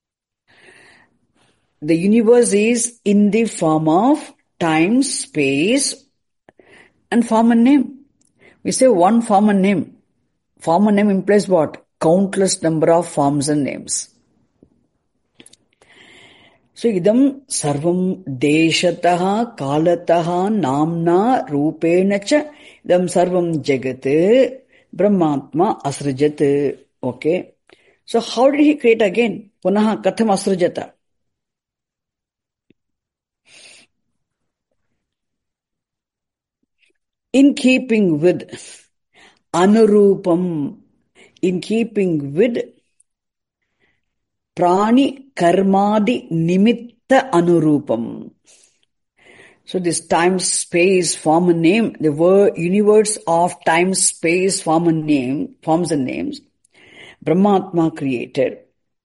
The universe is in the form of time, space, and form and name. We say one form and name. Form and name implies what? Countless number of forms and names. So idam sarvam deshataha kalataha namna rupenacha idam sarvam jagat brahmatma asrajat. Okay. So how did he create again? Punaha katham asrajata. In keeping with anurupam, in keeping with prani karmadi nimitta anurupam. So this time, space, form and name, the word universe of time, space, form and name, forms and names, Brahmatma created.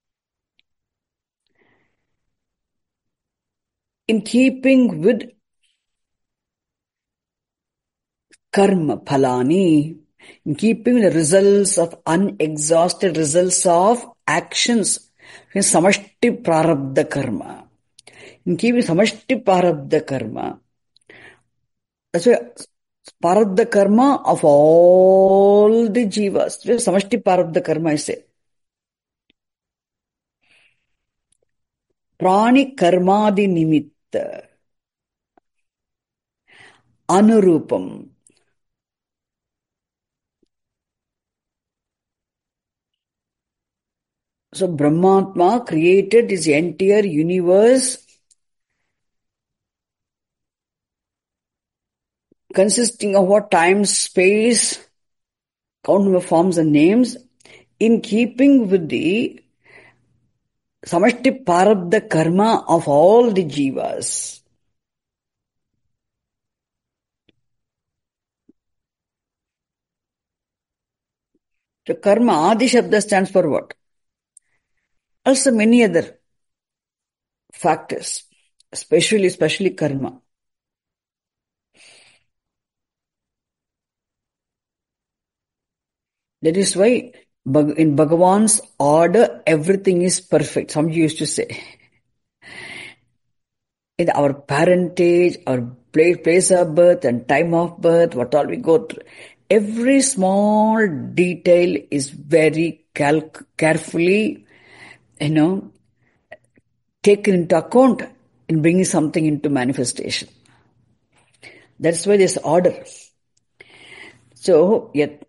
In keeping with karma phalani, In keeping the results of unexhausted results of actions, samashti prarabdha karma. In keeping samashti prarabdha karma, that's why prarabdha karma of all the jivas. Samashti prarabdha karma, I say. Prani karmadi nimitta. Anurupam. So Brahmatma created this entire universe consisting of what? Time, space, count number forms and names, in keeping with the samashti prarabdha karma of all the jivas. So karma, Adi Shabda stands for what? Also many other factors, especially, especially karma. That is why in Bhagavan's order, everything is perfect. Some used to say. In our parentage, our place of birth and time of birth, what all we go through, every small detail is very cal- carefully, you know, taken into account in bringing something into manifestation. That's why there's order. So, yat,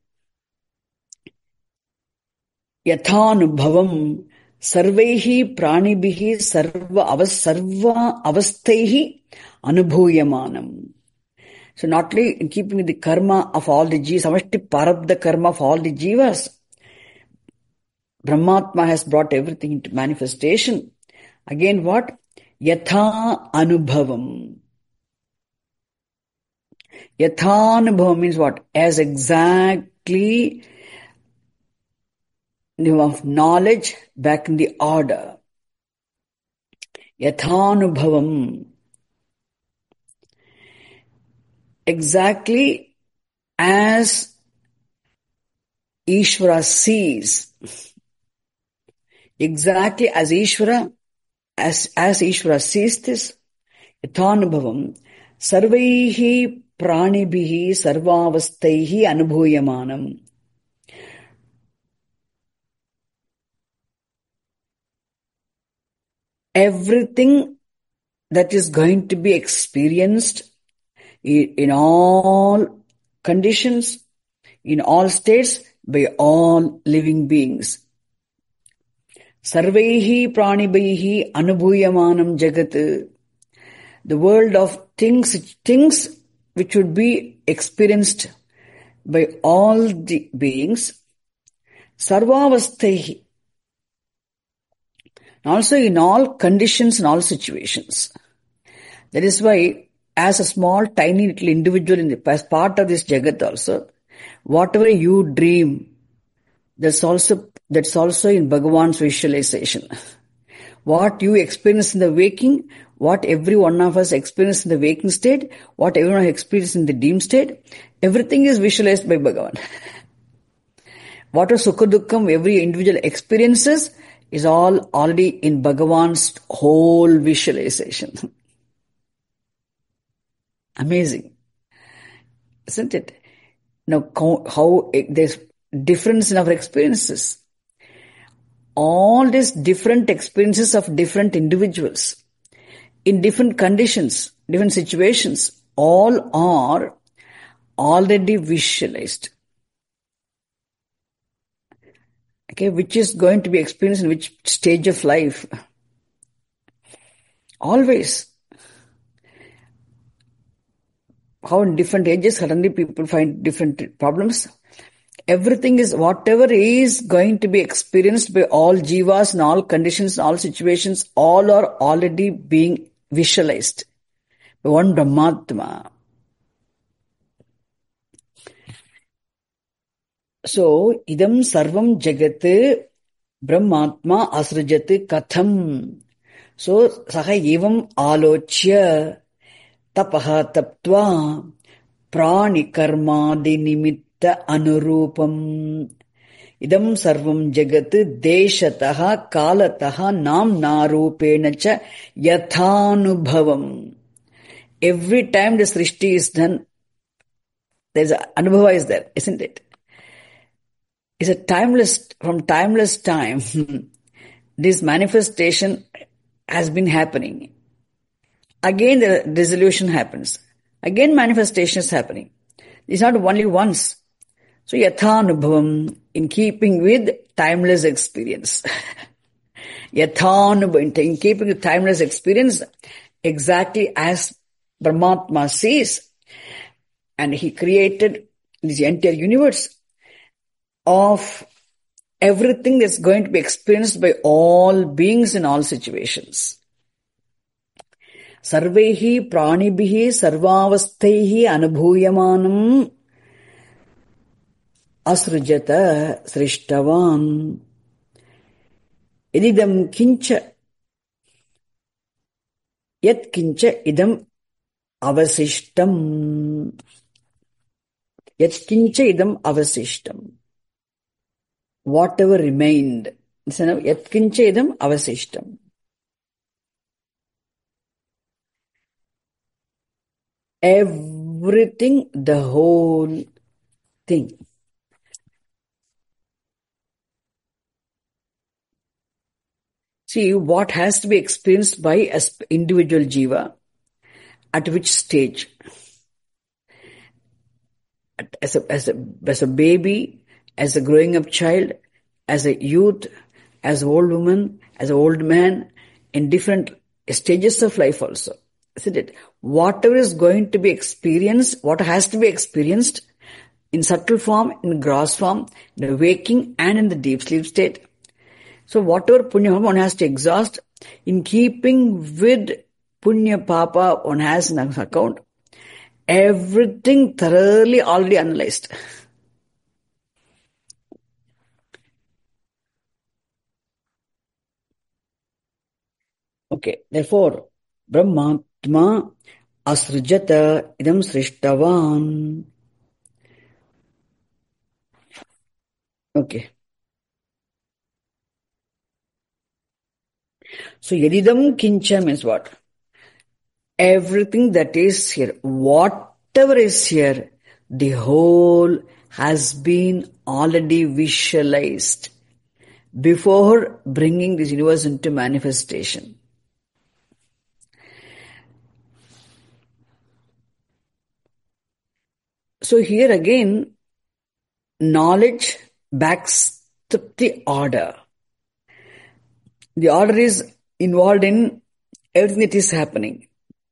yathanubhavam sarvaihi pranibhihi sarva avas sarva avasthaihi anubhuyamanam. So not only in keeping the karma of all the jivas, samashti prarabdha karma of all the jivas, Brahmatma has brought everything into manifestation. Again what? Yatha anubhavam. Yatha anubhavam means what? As exactly of knowledge back in the order. Yatha anubhavam. Exactly as Ishvara sees. Exactly as Ishvara, as, as Ishvara sees this, yathanubhavam, sarvaihi pranibhihi sarvavasthaihi anubhuyamanam. Everything that is going to be experienced in, in all conditions, in all states, by all living beings. Sarvaihi pranibhihi anubhuyamanam jagat. The world of things, things which would be experienced by all the beings. Sarvavasthaihi. Also in all conditions and all situations. That is why, as a small, tiny little individual in the, as part of this jagat also, whatever you dream, that's also, that's also in Bhagavan's visualization. What you experience in the waking, what every one of us experience in the waking state, what everyone experiences in the dream state, everything is visualized by Bhagavan. What is Sukha Dukkham every individual experiences is all already in Bhagavan's whole visualization. Amazing. Isn't it? Now, how there's difference in our experiences. All these different experiences of different individuals, in different conditions, different situations, all are already visualized. Okay, which is going to be experienced in which stage of life? Always. How in different ages suddenly people find different problems. Everything is, whatever is going to be experienced by all jivas in all conditions, all situations, all are already being visualized by one Brahmatma. So, idam sarvam jagat Brahmatma asrajat katham. So, saha evam alochya tapaha taptva prani karma di chitta anurupam. Idam sarvam jagat deshataha kalataha namna rupena cha yathanubhavam. Every time the srishti is done, there's a anubhava is there, isn't it? It's a timeless, from timeless time, this manifestation has been happening. Again the dissolution happens. Again manifestation is happening. It's not only once. So yathanubhavam, in keeping with timeless experience. Yathanubhavam, in keeping with timeless experience, exactly as Brahmatma sees. And he created this entire universe of everything that's going to be experienced by all beings in all situations. Sarvehi pranibhihi sarvavasthaihi anubhuyamanam asrujata srishtavan ididam kincha yat kincha idam avasishtam yat kincha idam avasishtam. Whatever remained. Yat kincha idam avasishtam. Everything, the whole thing. See, what has to be experienced by an individual jiva, at which stage? As a, as a, as a baby, as a growing up child, as a youth, as an old woman, as an old man, in different stages of life also. Isn't it? Whatever is going to be experienced, what has to be experienced in subtle form, in gross form, in the waking and in the deep sleep state. So whatever punya one has to exhaust, in keeping with punya papa one has in account, everything thoroughly already analyzed. Okay, therefore, Brahmatma asrujata idam srishtavan. Okay. So, yadidam kincha means what? Everything that is here, whatever is here, the whole has been already visualized before bringing this universe into manifestation. So here again, knowledge backs the order. The order is involved in everything that is happening.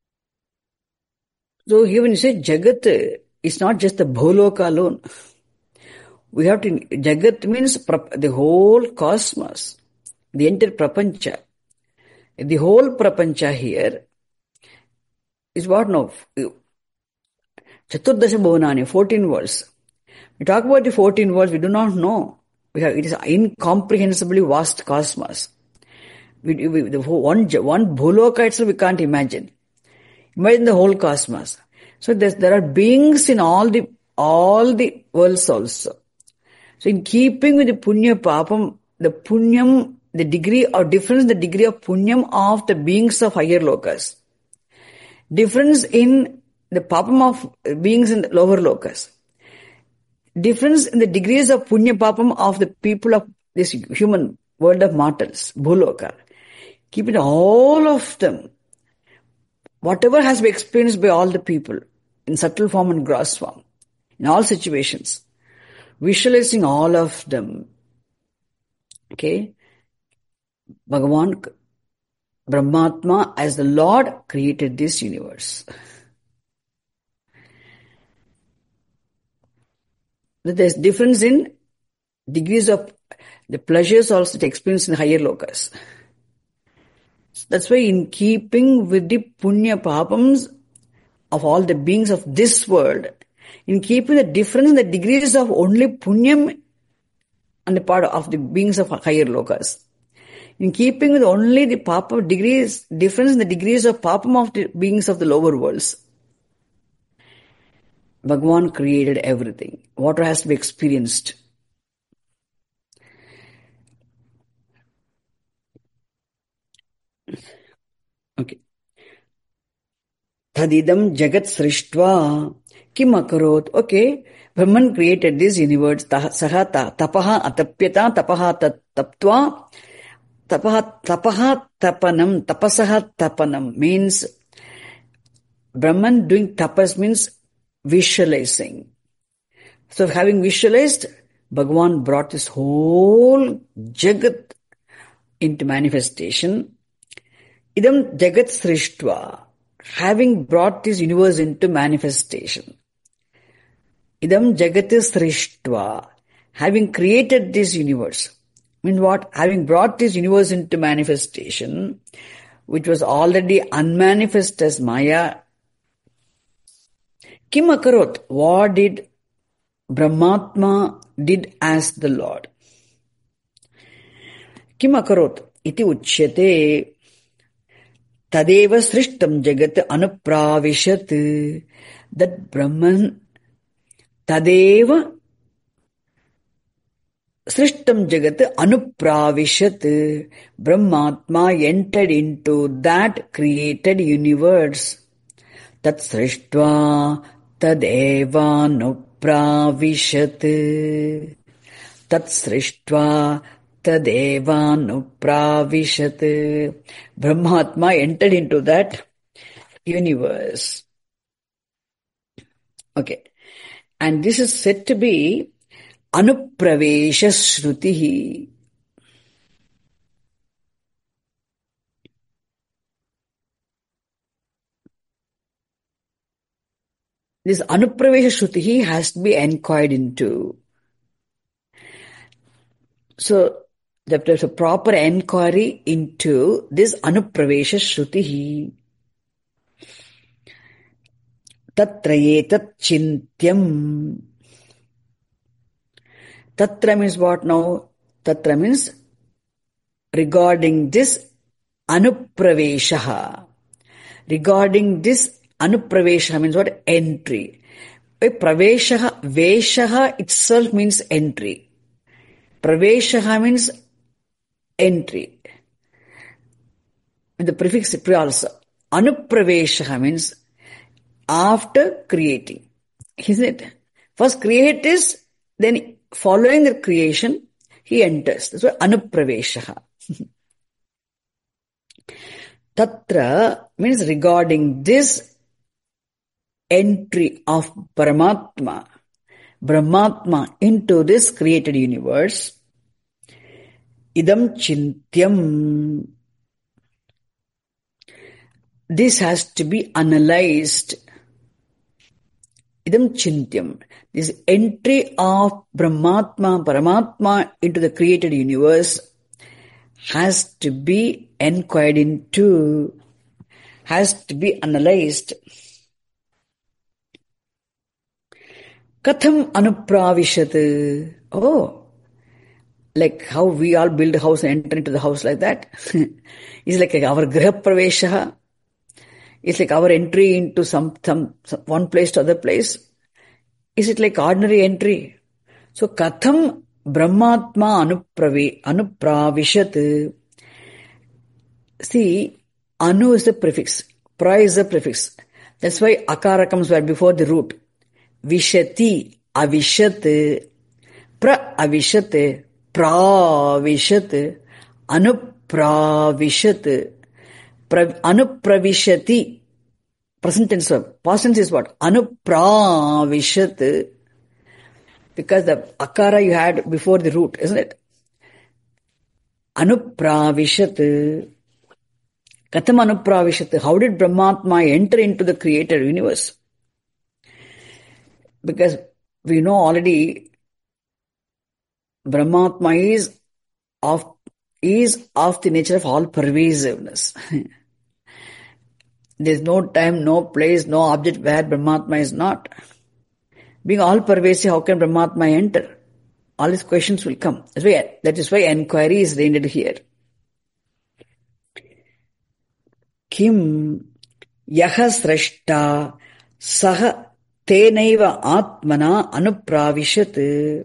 So here when you say Jagat, it's not just the Bholoka alone. We have to, Jagat means the whole cosmos, the entire Prapancha. The whole Prapancha here is what now? Chaturdasha Bhuvanani, fourteen worlds. We talk about the fourteen worlds, we do not know. We have, it is incomprehensibly vast cosmos. We, we, the one, one Bhuloka itself we can't imagine. Imagine the whole cosmos. So there are beings in all the, all the worlds also. So in keeping with the punya papam, the punyam, the degree or difference, the degree of punyam of the beings of higher lokas. Difference in the papam of beings in the lower lokas. Difference in the degrees of punya papam of the people of this human world of mortals, Bhuloka. Keeping all of them, whatever has been experienced by all the people, in subtle form and gross form, in all situations, visualizing all of them. Okay? Bhagavan, Brahmatma as the Lord created this universe. There's difference in degrees of the pleasures also to experience in higher lokas. That's why in keeping with the punya papams of all the beings of this world, in keeping the difference in the degrees of only punyam on the part of the beings of higher lokas, in keeping with only the papa degrees, difference in the degrees of papam of the beings of the lower worlds, Bhagavan created everything. Water has to be experienced. Okay. Tadidam jagat srishtva kim akarot. Okay. Brahman created this universe. Saha tapaha atapyata tapaha taptva. Tapaha, tapaha tapanam. Tapasaha tapanam means Brahman doing tapas means visualizing. So having visualized, Bhagavan brought this whole jagat into manifestation. Idam jagat srishtva. Having brought this universe into manifestation. Idam jagat srishtva. Having created this universe. Means what? Having brought this universe into manifestation, which was already unmanifest as Maya. Kim akarot? What did Brahmatma did as the Lord? Kim akarot? Iti uchyate. Tadeva srishtam jagat anupravishat. That Brahman, Tadeva srishtam jagat anupravishat. Brahmatma entered into that created universe. Tat srishtva tadeva nupravishat. Tat srishtva tadeva nupravishat. Brahmatma entered into that universe. Okay. And this is said to be anupravesha shrutihi. This anupravesha shrutihi has to be inquired into. So, there's a proper inquiry into this anupravesha shrutihi. Tatra etat chintyam. Tatra means what now? Tatra means regarding this anupravesha. Regarding this anupravesha means what? Entry. Pravesha, vesha itself means entry. Pravesha means entry. With the prefix pri also. Anupravesha means after creating. Isn't it? First create is, then following the creation, he enters. That's why anupravesha. Tatra means regarding this entry of Paramatma, Brahmatma into this created universe, idam chintyam. This has to be analyzed. Idam chintyam. This entry of Brahmatma, Paramatma into the created universe has to be inquired into, has to be analyzed. Katham anupravishat. Oh, like how we all build a house and enter into the house like that. It's like our griha pravesha. It's like our entry into some, some, some one place to other place. Is it like ordinary entry? So katham brahmatma anupravi, anupravishat. See, anu is the prefix, pra is the prefix. That's why akara comes right before the root. Vishati, avishat, pra avishat, pravishat, anupravishat, anupravishati. Present tense verb. Past tense is what? Anupravishat. Because the akara you had before the root, isn't it? Anupravishat. Katham anupravishat. How did Brahmatma enter into the created universe? Because we know already Brahmatma is of, is of the nature of all pervasiveness. There is no time, no place, no object where Brahmatma is not. Being all pervasive, how can Brahmatma enter? All these questions will come. That's why, that is why inquiry is needed here. Kim yaha srashta saha tenaiva atmana anupravishat.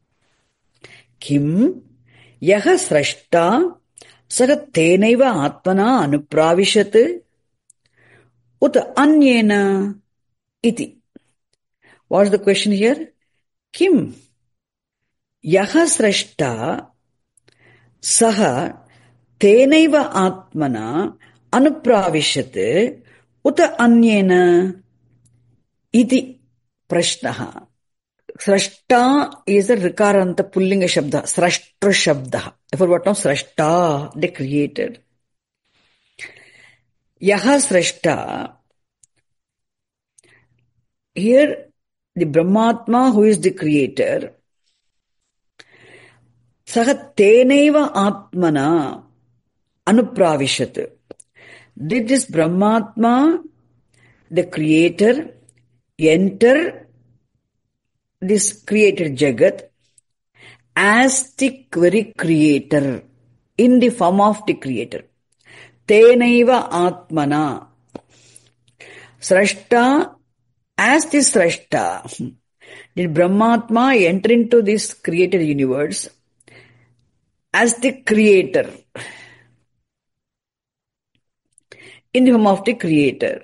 Kim yaha srashta saha tenaiva atmana anupravishat ut anyena iti. What is the question here? Kim yaha srashta saha tenaiva atmana anupravishat ut anyena iti prashnaha. Srashta is a rikaranta pullinga shabda, srashtra shabda. Therefore, what now? Srashta, the creator. Yaha srashta. Here, the Brahmatma, who is the creator, saha tenaiva atmana anupravishat. Did this Brahmatma, the creator, enter this created Jagat as the very creator, in the form of the creator. Tenaiva atmana. Srashta, as the Srashta. Did Brahmatma enter into this created universe as the creator, in the form of the creator.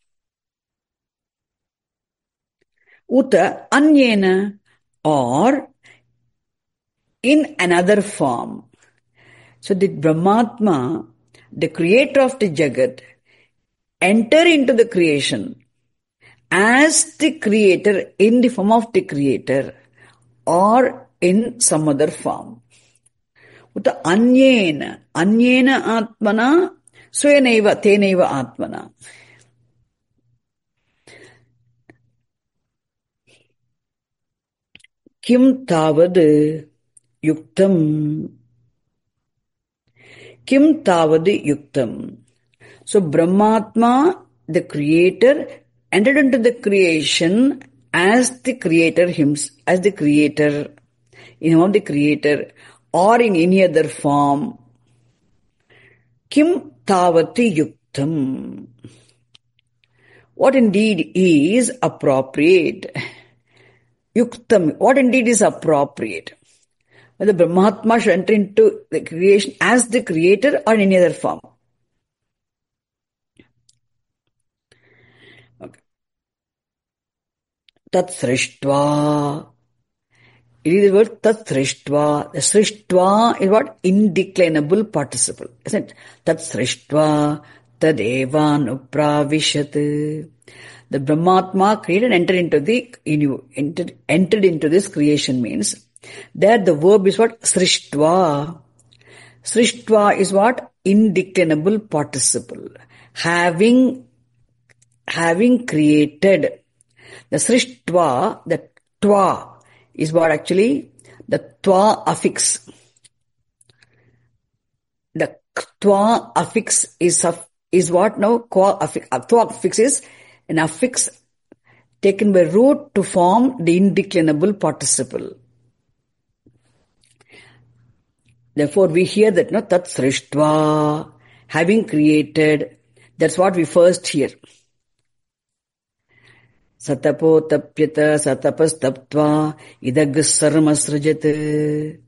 Uta anyena, or in another form. So did Brahmatma, the creator of the Jagat, enter into the creation as the creator, in the form of the creator, or in some other form? Uta anyena, anyena atmana, swenaiva, tenaiva atmana. Kim tavad yuktam. Kim tavad yuktam. So Brahmatma, the creator, entered into the creation as the creator himself, as the creator, in one of the creator, or in any other form. Kim tavati yuktam. What indeed is appropriate? Yuktam, what indeed is appropriate? Whether Brahmatma should enter into the creation as the creator or in any other form. Okay. Tat srishtva. It is the word tat srishtva. The srishtva is what? Indeclinable participle. Isn't it? Tat srishtva tadevanupravishat. The Brahmatma created and entered into the, entered, entered into this creation means that the verb is what? Srishtva. Srishtva is what? Indeclinable participle. Having, having created. The Srishtva, the twa, is what actually? The twa affix. The twa affix is, is what now? Qua affix. Twa affix is an affix taken by root to form the indeclinable participle. Therefore, we hear that, no, tat srishtva, having created, that's what we first hear. Satapo tapyata satapas taptva idagas sarma srajat.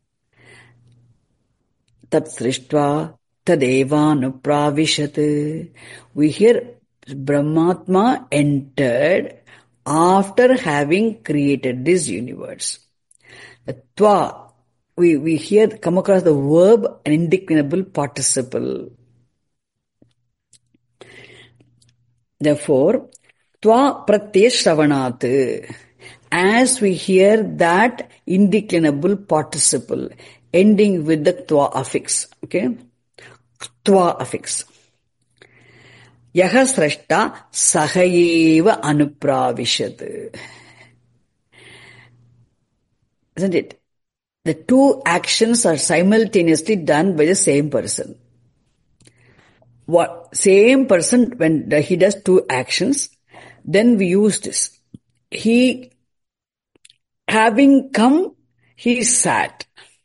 Tat srishtva tadevanupravishat. We hear Brahmatma entered after having created this universe. The twa, we, we hear, come across the verb, an indeclinable participle. Therefore, twa pratyaya shravanat, as we hear that indeclinable participle ending with the twa affix, okay? Twa affix. Yaha srashta sahayeva anupravishat. Isn't it? The two actions are simultaneously done by the same person. What same person, when he does two actions, then we use this. He, having come, he sat.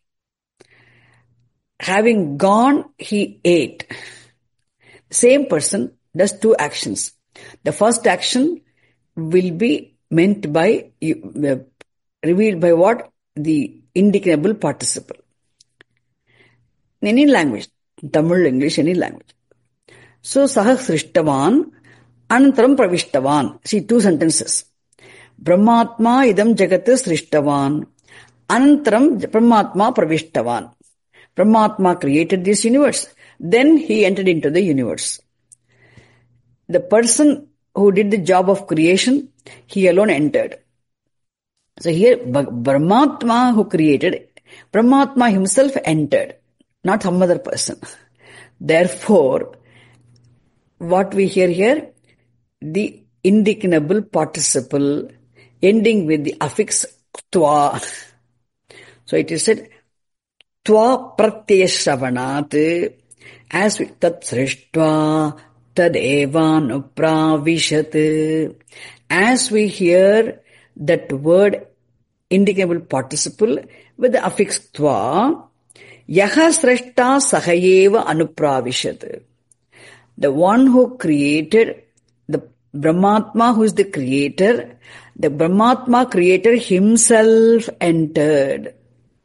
Having gone, he ate. Same person does two actions. The first action will be meant by, uh, revealed by what? The indicable participle. In any language, Tamil, English, any language. So, Sahah Srishtavan, Anantaram Pravishtavan. See, two sentences. Brahmatma idam jagat srishtavan. Anantaram Brahmatma pravishtavan. Brahmatma created this universe. Then he entered into the universe. The person who did the job of creation, he alone entered. So here, Brahmatma who created, Brahmatma himself entered, not some other person. Therefore, what we hear here, the indicable participle ending with the affix twa. So it is said, twa pratyashravanat, as we tat srishtva tadevanupravishat. As we hear that word indicable participle with the affix twa, yaha srishta sahayeva anupravishat. The one who created, the Brahmatma who is the creator, the Brahmatma creator himself entered.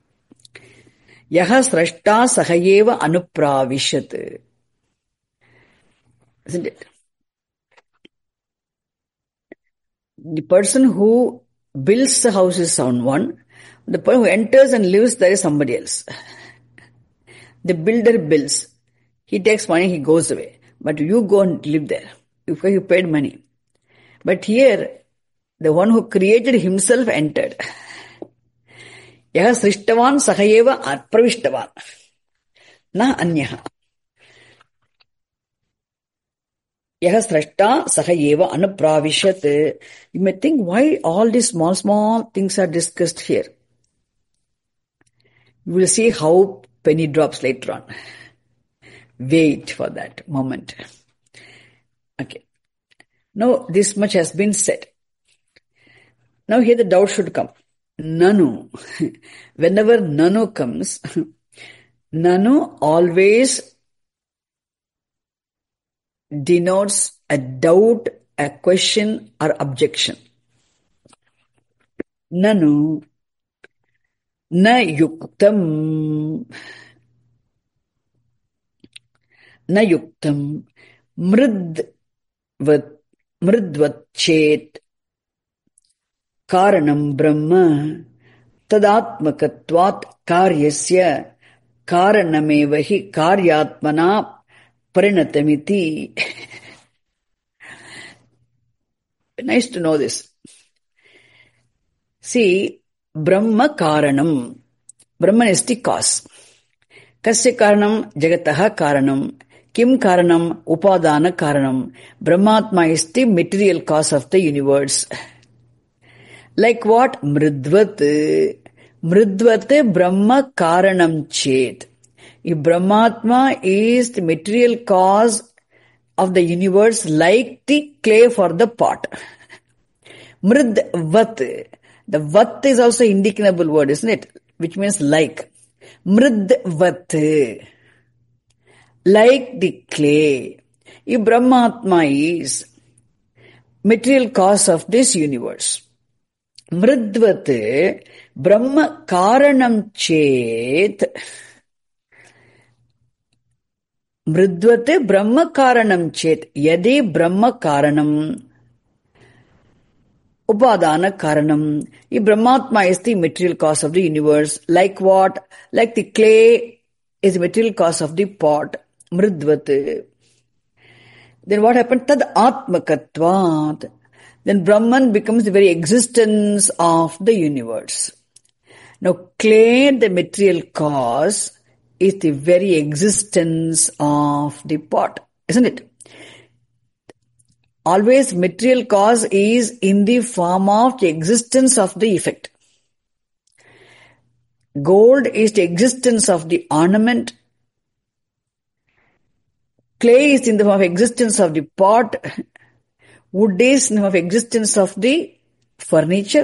Yaha srashta sahayeva anupravishat. Isn't it? The person who builds the house is someone. The person who enters and lives there is somebody else. The builder builds. He takes money, he goes away. But you go and live there because you paid money. But here, the one who created himself entered. Yaha srishtavan sahayeva pravishtavan. Na anyaha. Yaha srashta sahayeva anupravishat. You may think, why all these small, small things are discussed here? You will see how penny drops later on. Wait for that moment. Okay. Now, this much has been said. Now here the doubt should come. Nanu. Whenever nanu comes, nanu always denotes a doubt, a question or objection. Nanu na yuktam na yuktam mridvat mridvat chet karanam brahma tadatmakatvat karyasya karanamevahi karyatmana parinatamiti. Nice to know this. See, Brahma Karanam. Brahman is the cause. Kasya Karanam, Jagataha Karanam. Kim Karanam, Upadana Karanam. Brahmatma is the material cause of the universe. Like what? Mridvat. Mridvat Brahma Karanam Chet. If Brahmatma is the material cause of the universe, like the clay for the pot. Mridvat. The vat is also indicable word, isn't it? Which means like. Mridvat. Like the clay. If Brahmatma is material cause of this universe. Mridvat Brahma Karanam Chet. Mridvat Brahma Karanam Chet. Yadi Brahma Karanam Upadana Karanam. If Brahmatma is the material cause of the universe, like what? Like the clay is the material cause of the pot. Mridvat. Then what happened? Tad atmakatvat. Then Brahman becomes the very existence of the universe. Now clay, the material cause, is the very existence of the pot, isn't it? Always material cause is in the form of the existence of the effect. Gold is the existence of the ornament. Clay is in the form of existence of the pot. Wood is in the form of existence of the furniture.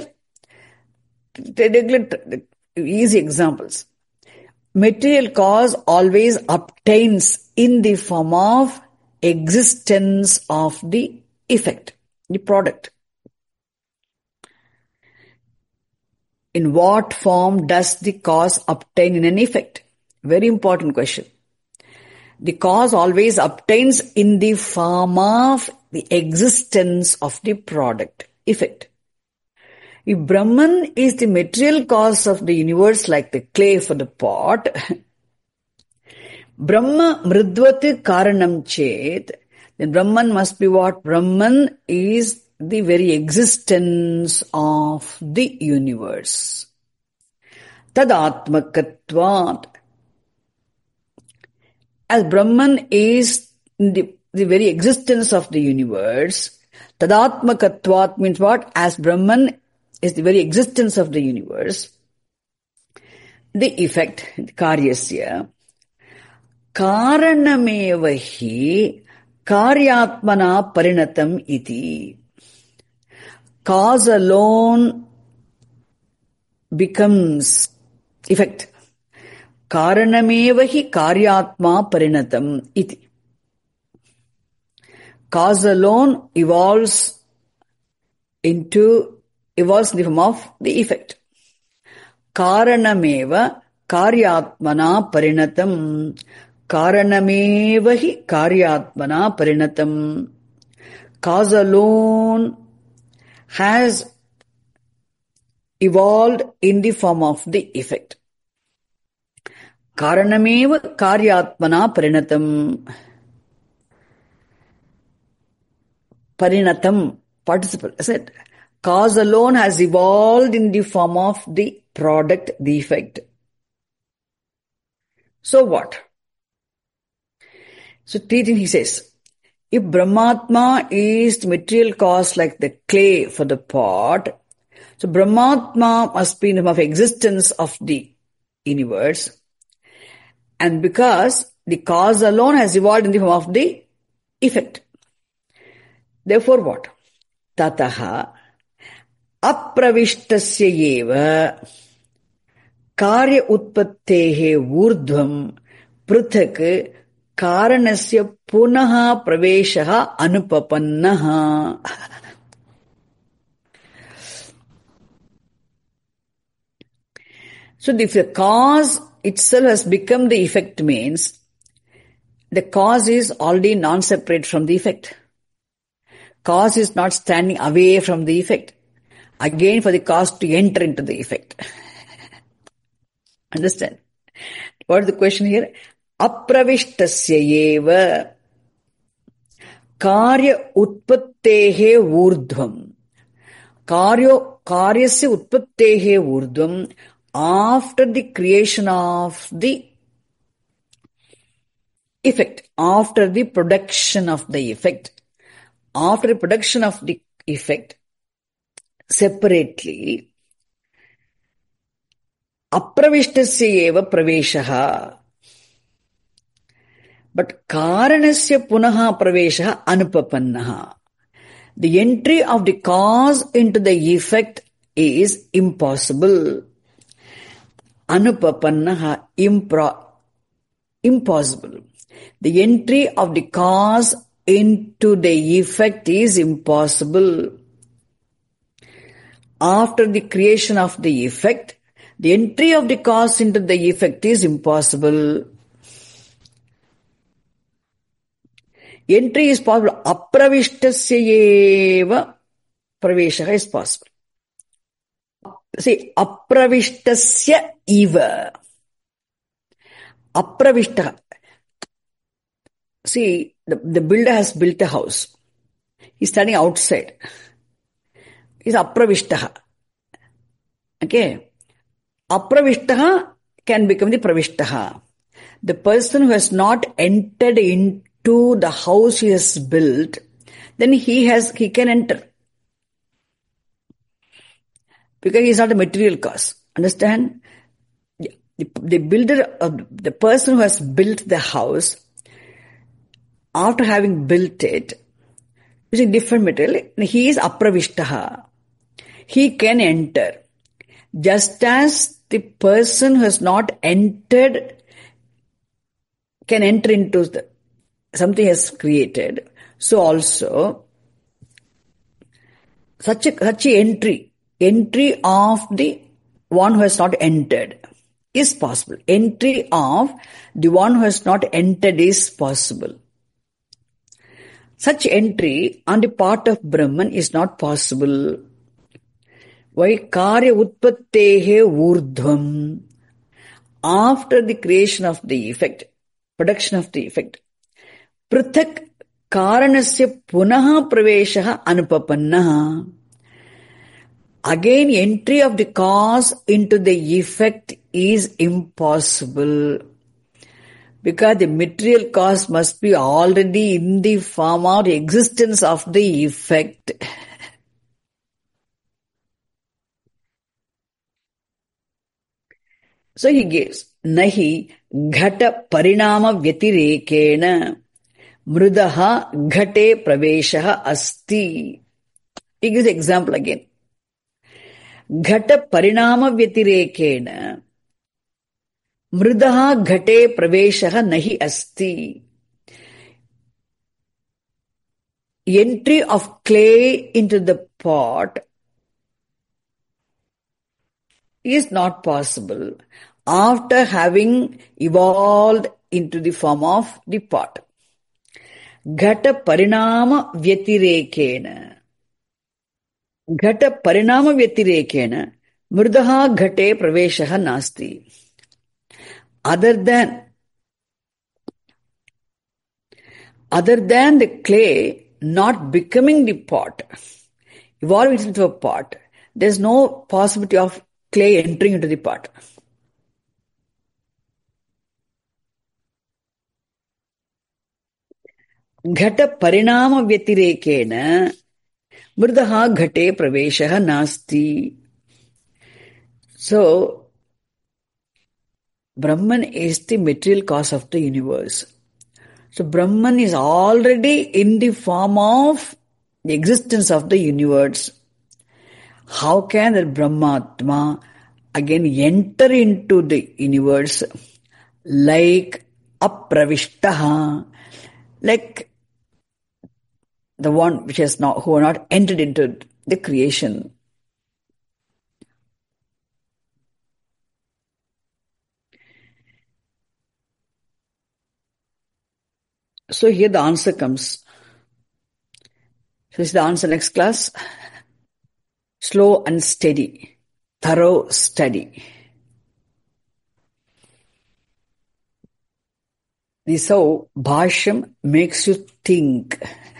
Easy examples. Material cause always obtains in the form of existence of the effect, the product. in what form does the cause obtain in an effect? Very important question. The cause always obtains in the form of the existence of the product, effect. If Brahman is the material cause of the universe like the clay for the pot, Brahma mridvat karanam chet, then Brahman must be what? Brahman is the very existence of the universe. Tadatmakatvat. As Brahman is the, the very existence of the universe, Tadatmakatvat means what? As Brahman is the very existence of the universe, the effect, karyasya, karanameva hi karyatmana parinatam iti. Cause alone becomes effect. Karanameva hi karyatma parinatam iti. Cause alone evolves into, evolves in the form of the effect. Karanameva karyatmana parinatam. Karanameva hi karyatmana parinatam. Cause alone has evolved in the form of the effect. Karanameva karyatmana parinatam. Parinatam, participle, I said. Cause alone has evolved in the form of the product, the effect. So what? So teaching he says, if Brahmatma is the material cause like the clay for the pot, so Brahmatma must be in the form of existence of the universe. And because the cause alone has evolved in the form of the effect. Therefore what? Tataha apravishtasya eva karya utpattehe urdhvam prithak karanasya punaha praveshaha anupapannaha. So if the cause itself has become the effect means the cause is already non-separate from the effect. Cause is not standing away from the effect. Again for the cause to enter into the effect. Understand? What is the question here? Apravishtasya eva karya utpattehe urdhvam. Karyo, karyasya utpattehe urdhvam. After the creation of the effect, after the production of the effect, after the production of the effect, separately, apravishtasya eva praveshaha. But karanasya punaha praveshaha anupapannaha. The entry of the cause into the effect is impossible. Anupapannaha, impro, impossible. The entry of the cause into the effect is impossible. After the creation of the effect, the entry of the cause into the effect is impossible. Entry is possible. Apravishtasya eva praveshaha is possible. See, apravishtasya eva. Apravishtaha. See, the, the builder has built a house. He's standing outside. He's apravishtaha. Okay. Apravishtaha can become the pravishtaha. The person who has not entered into the house he has built, then he has, he can enter. Because he is not a material cause. Understand? The, the builder, uh, the person who has built the house, after having built it, using different material, he is apravishtaha. He can enter. Just as the person who has not entered can enter into the, something has created, so also such a, such a entry, entry of the one who has not entered is possible. Entry of the one who has not entered is possible. Such entry on the part of Brahman is not possible. Why? Karya utpattehe urdhvam. After the creation of the effect, production of the effect, prithak karanasya punaha praveshaha anupapannaha. Again, entry of the cause into the effect is impossible. Because the material cause must be already in the form or existence of the effect. So he gives, nahi ghata parinama vyatirekena mrudaha ghate praveshaha asti. He gives example again. Ghata parinama vyatirekena mrudaha ghate praveshaha nahi asti. Entry of clay into the pot is not possible after having evolved into the form of the pot. Ghata parinama vyatirekena. Ghata parinama vyatirekena mrudaha ghate praveshaha nasti. Other than other than the clay not becoming the pot, evolving into a pot, there is no possibility of clay entering into the pot. Ghata parinama vyatirekena mrudaha ghate praveshaha nasti. So, Brahman is the material cause of the universe. So, Brahman is already in the form of the existence of the universe. How can the Brahmatma again enter into the universe like apravishtaha, like the one which has not, who are not entered into the creation? So here the answer comes. So this is the answer next class. Slow and steady, thorough study. This is how Bhashyam makes you think.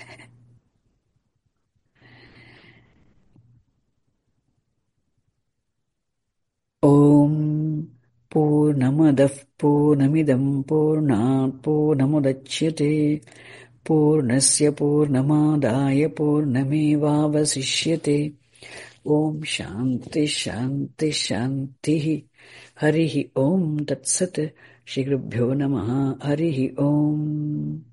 Om Purnamadav Purnamidam Purnat Purnamudachyate Purnasya Purnamadaya Purnamevavasishyate. Om Shanti Shanti Shanti. Harihi Om Tat Sat. Shri Gurubhyo Namaha. Harihi Om.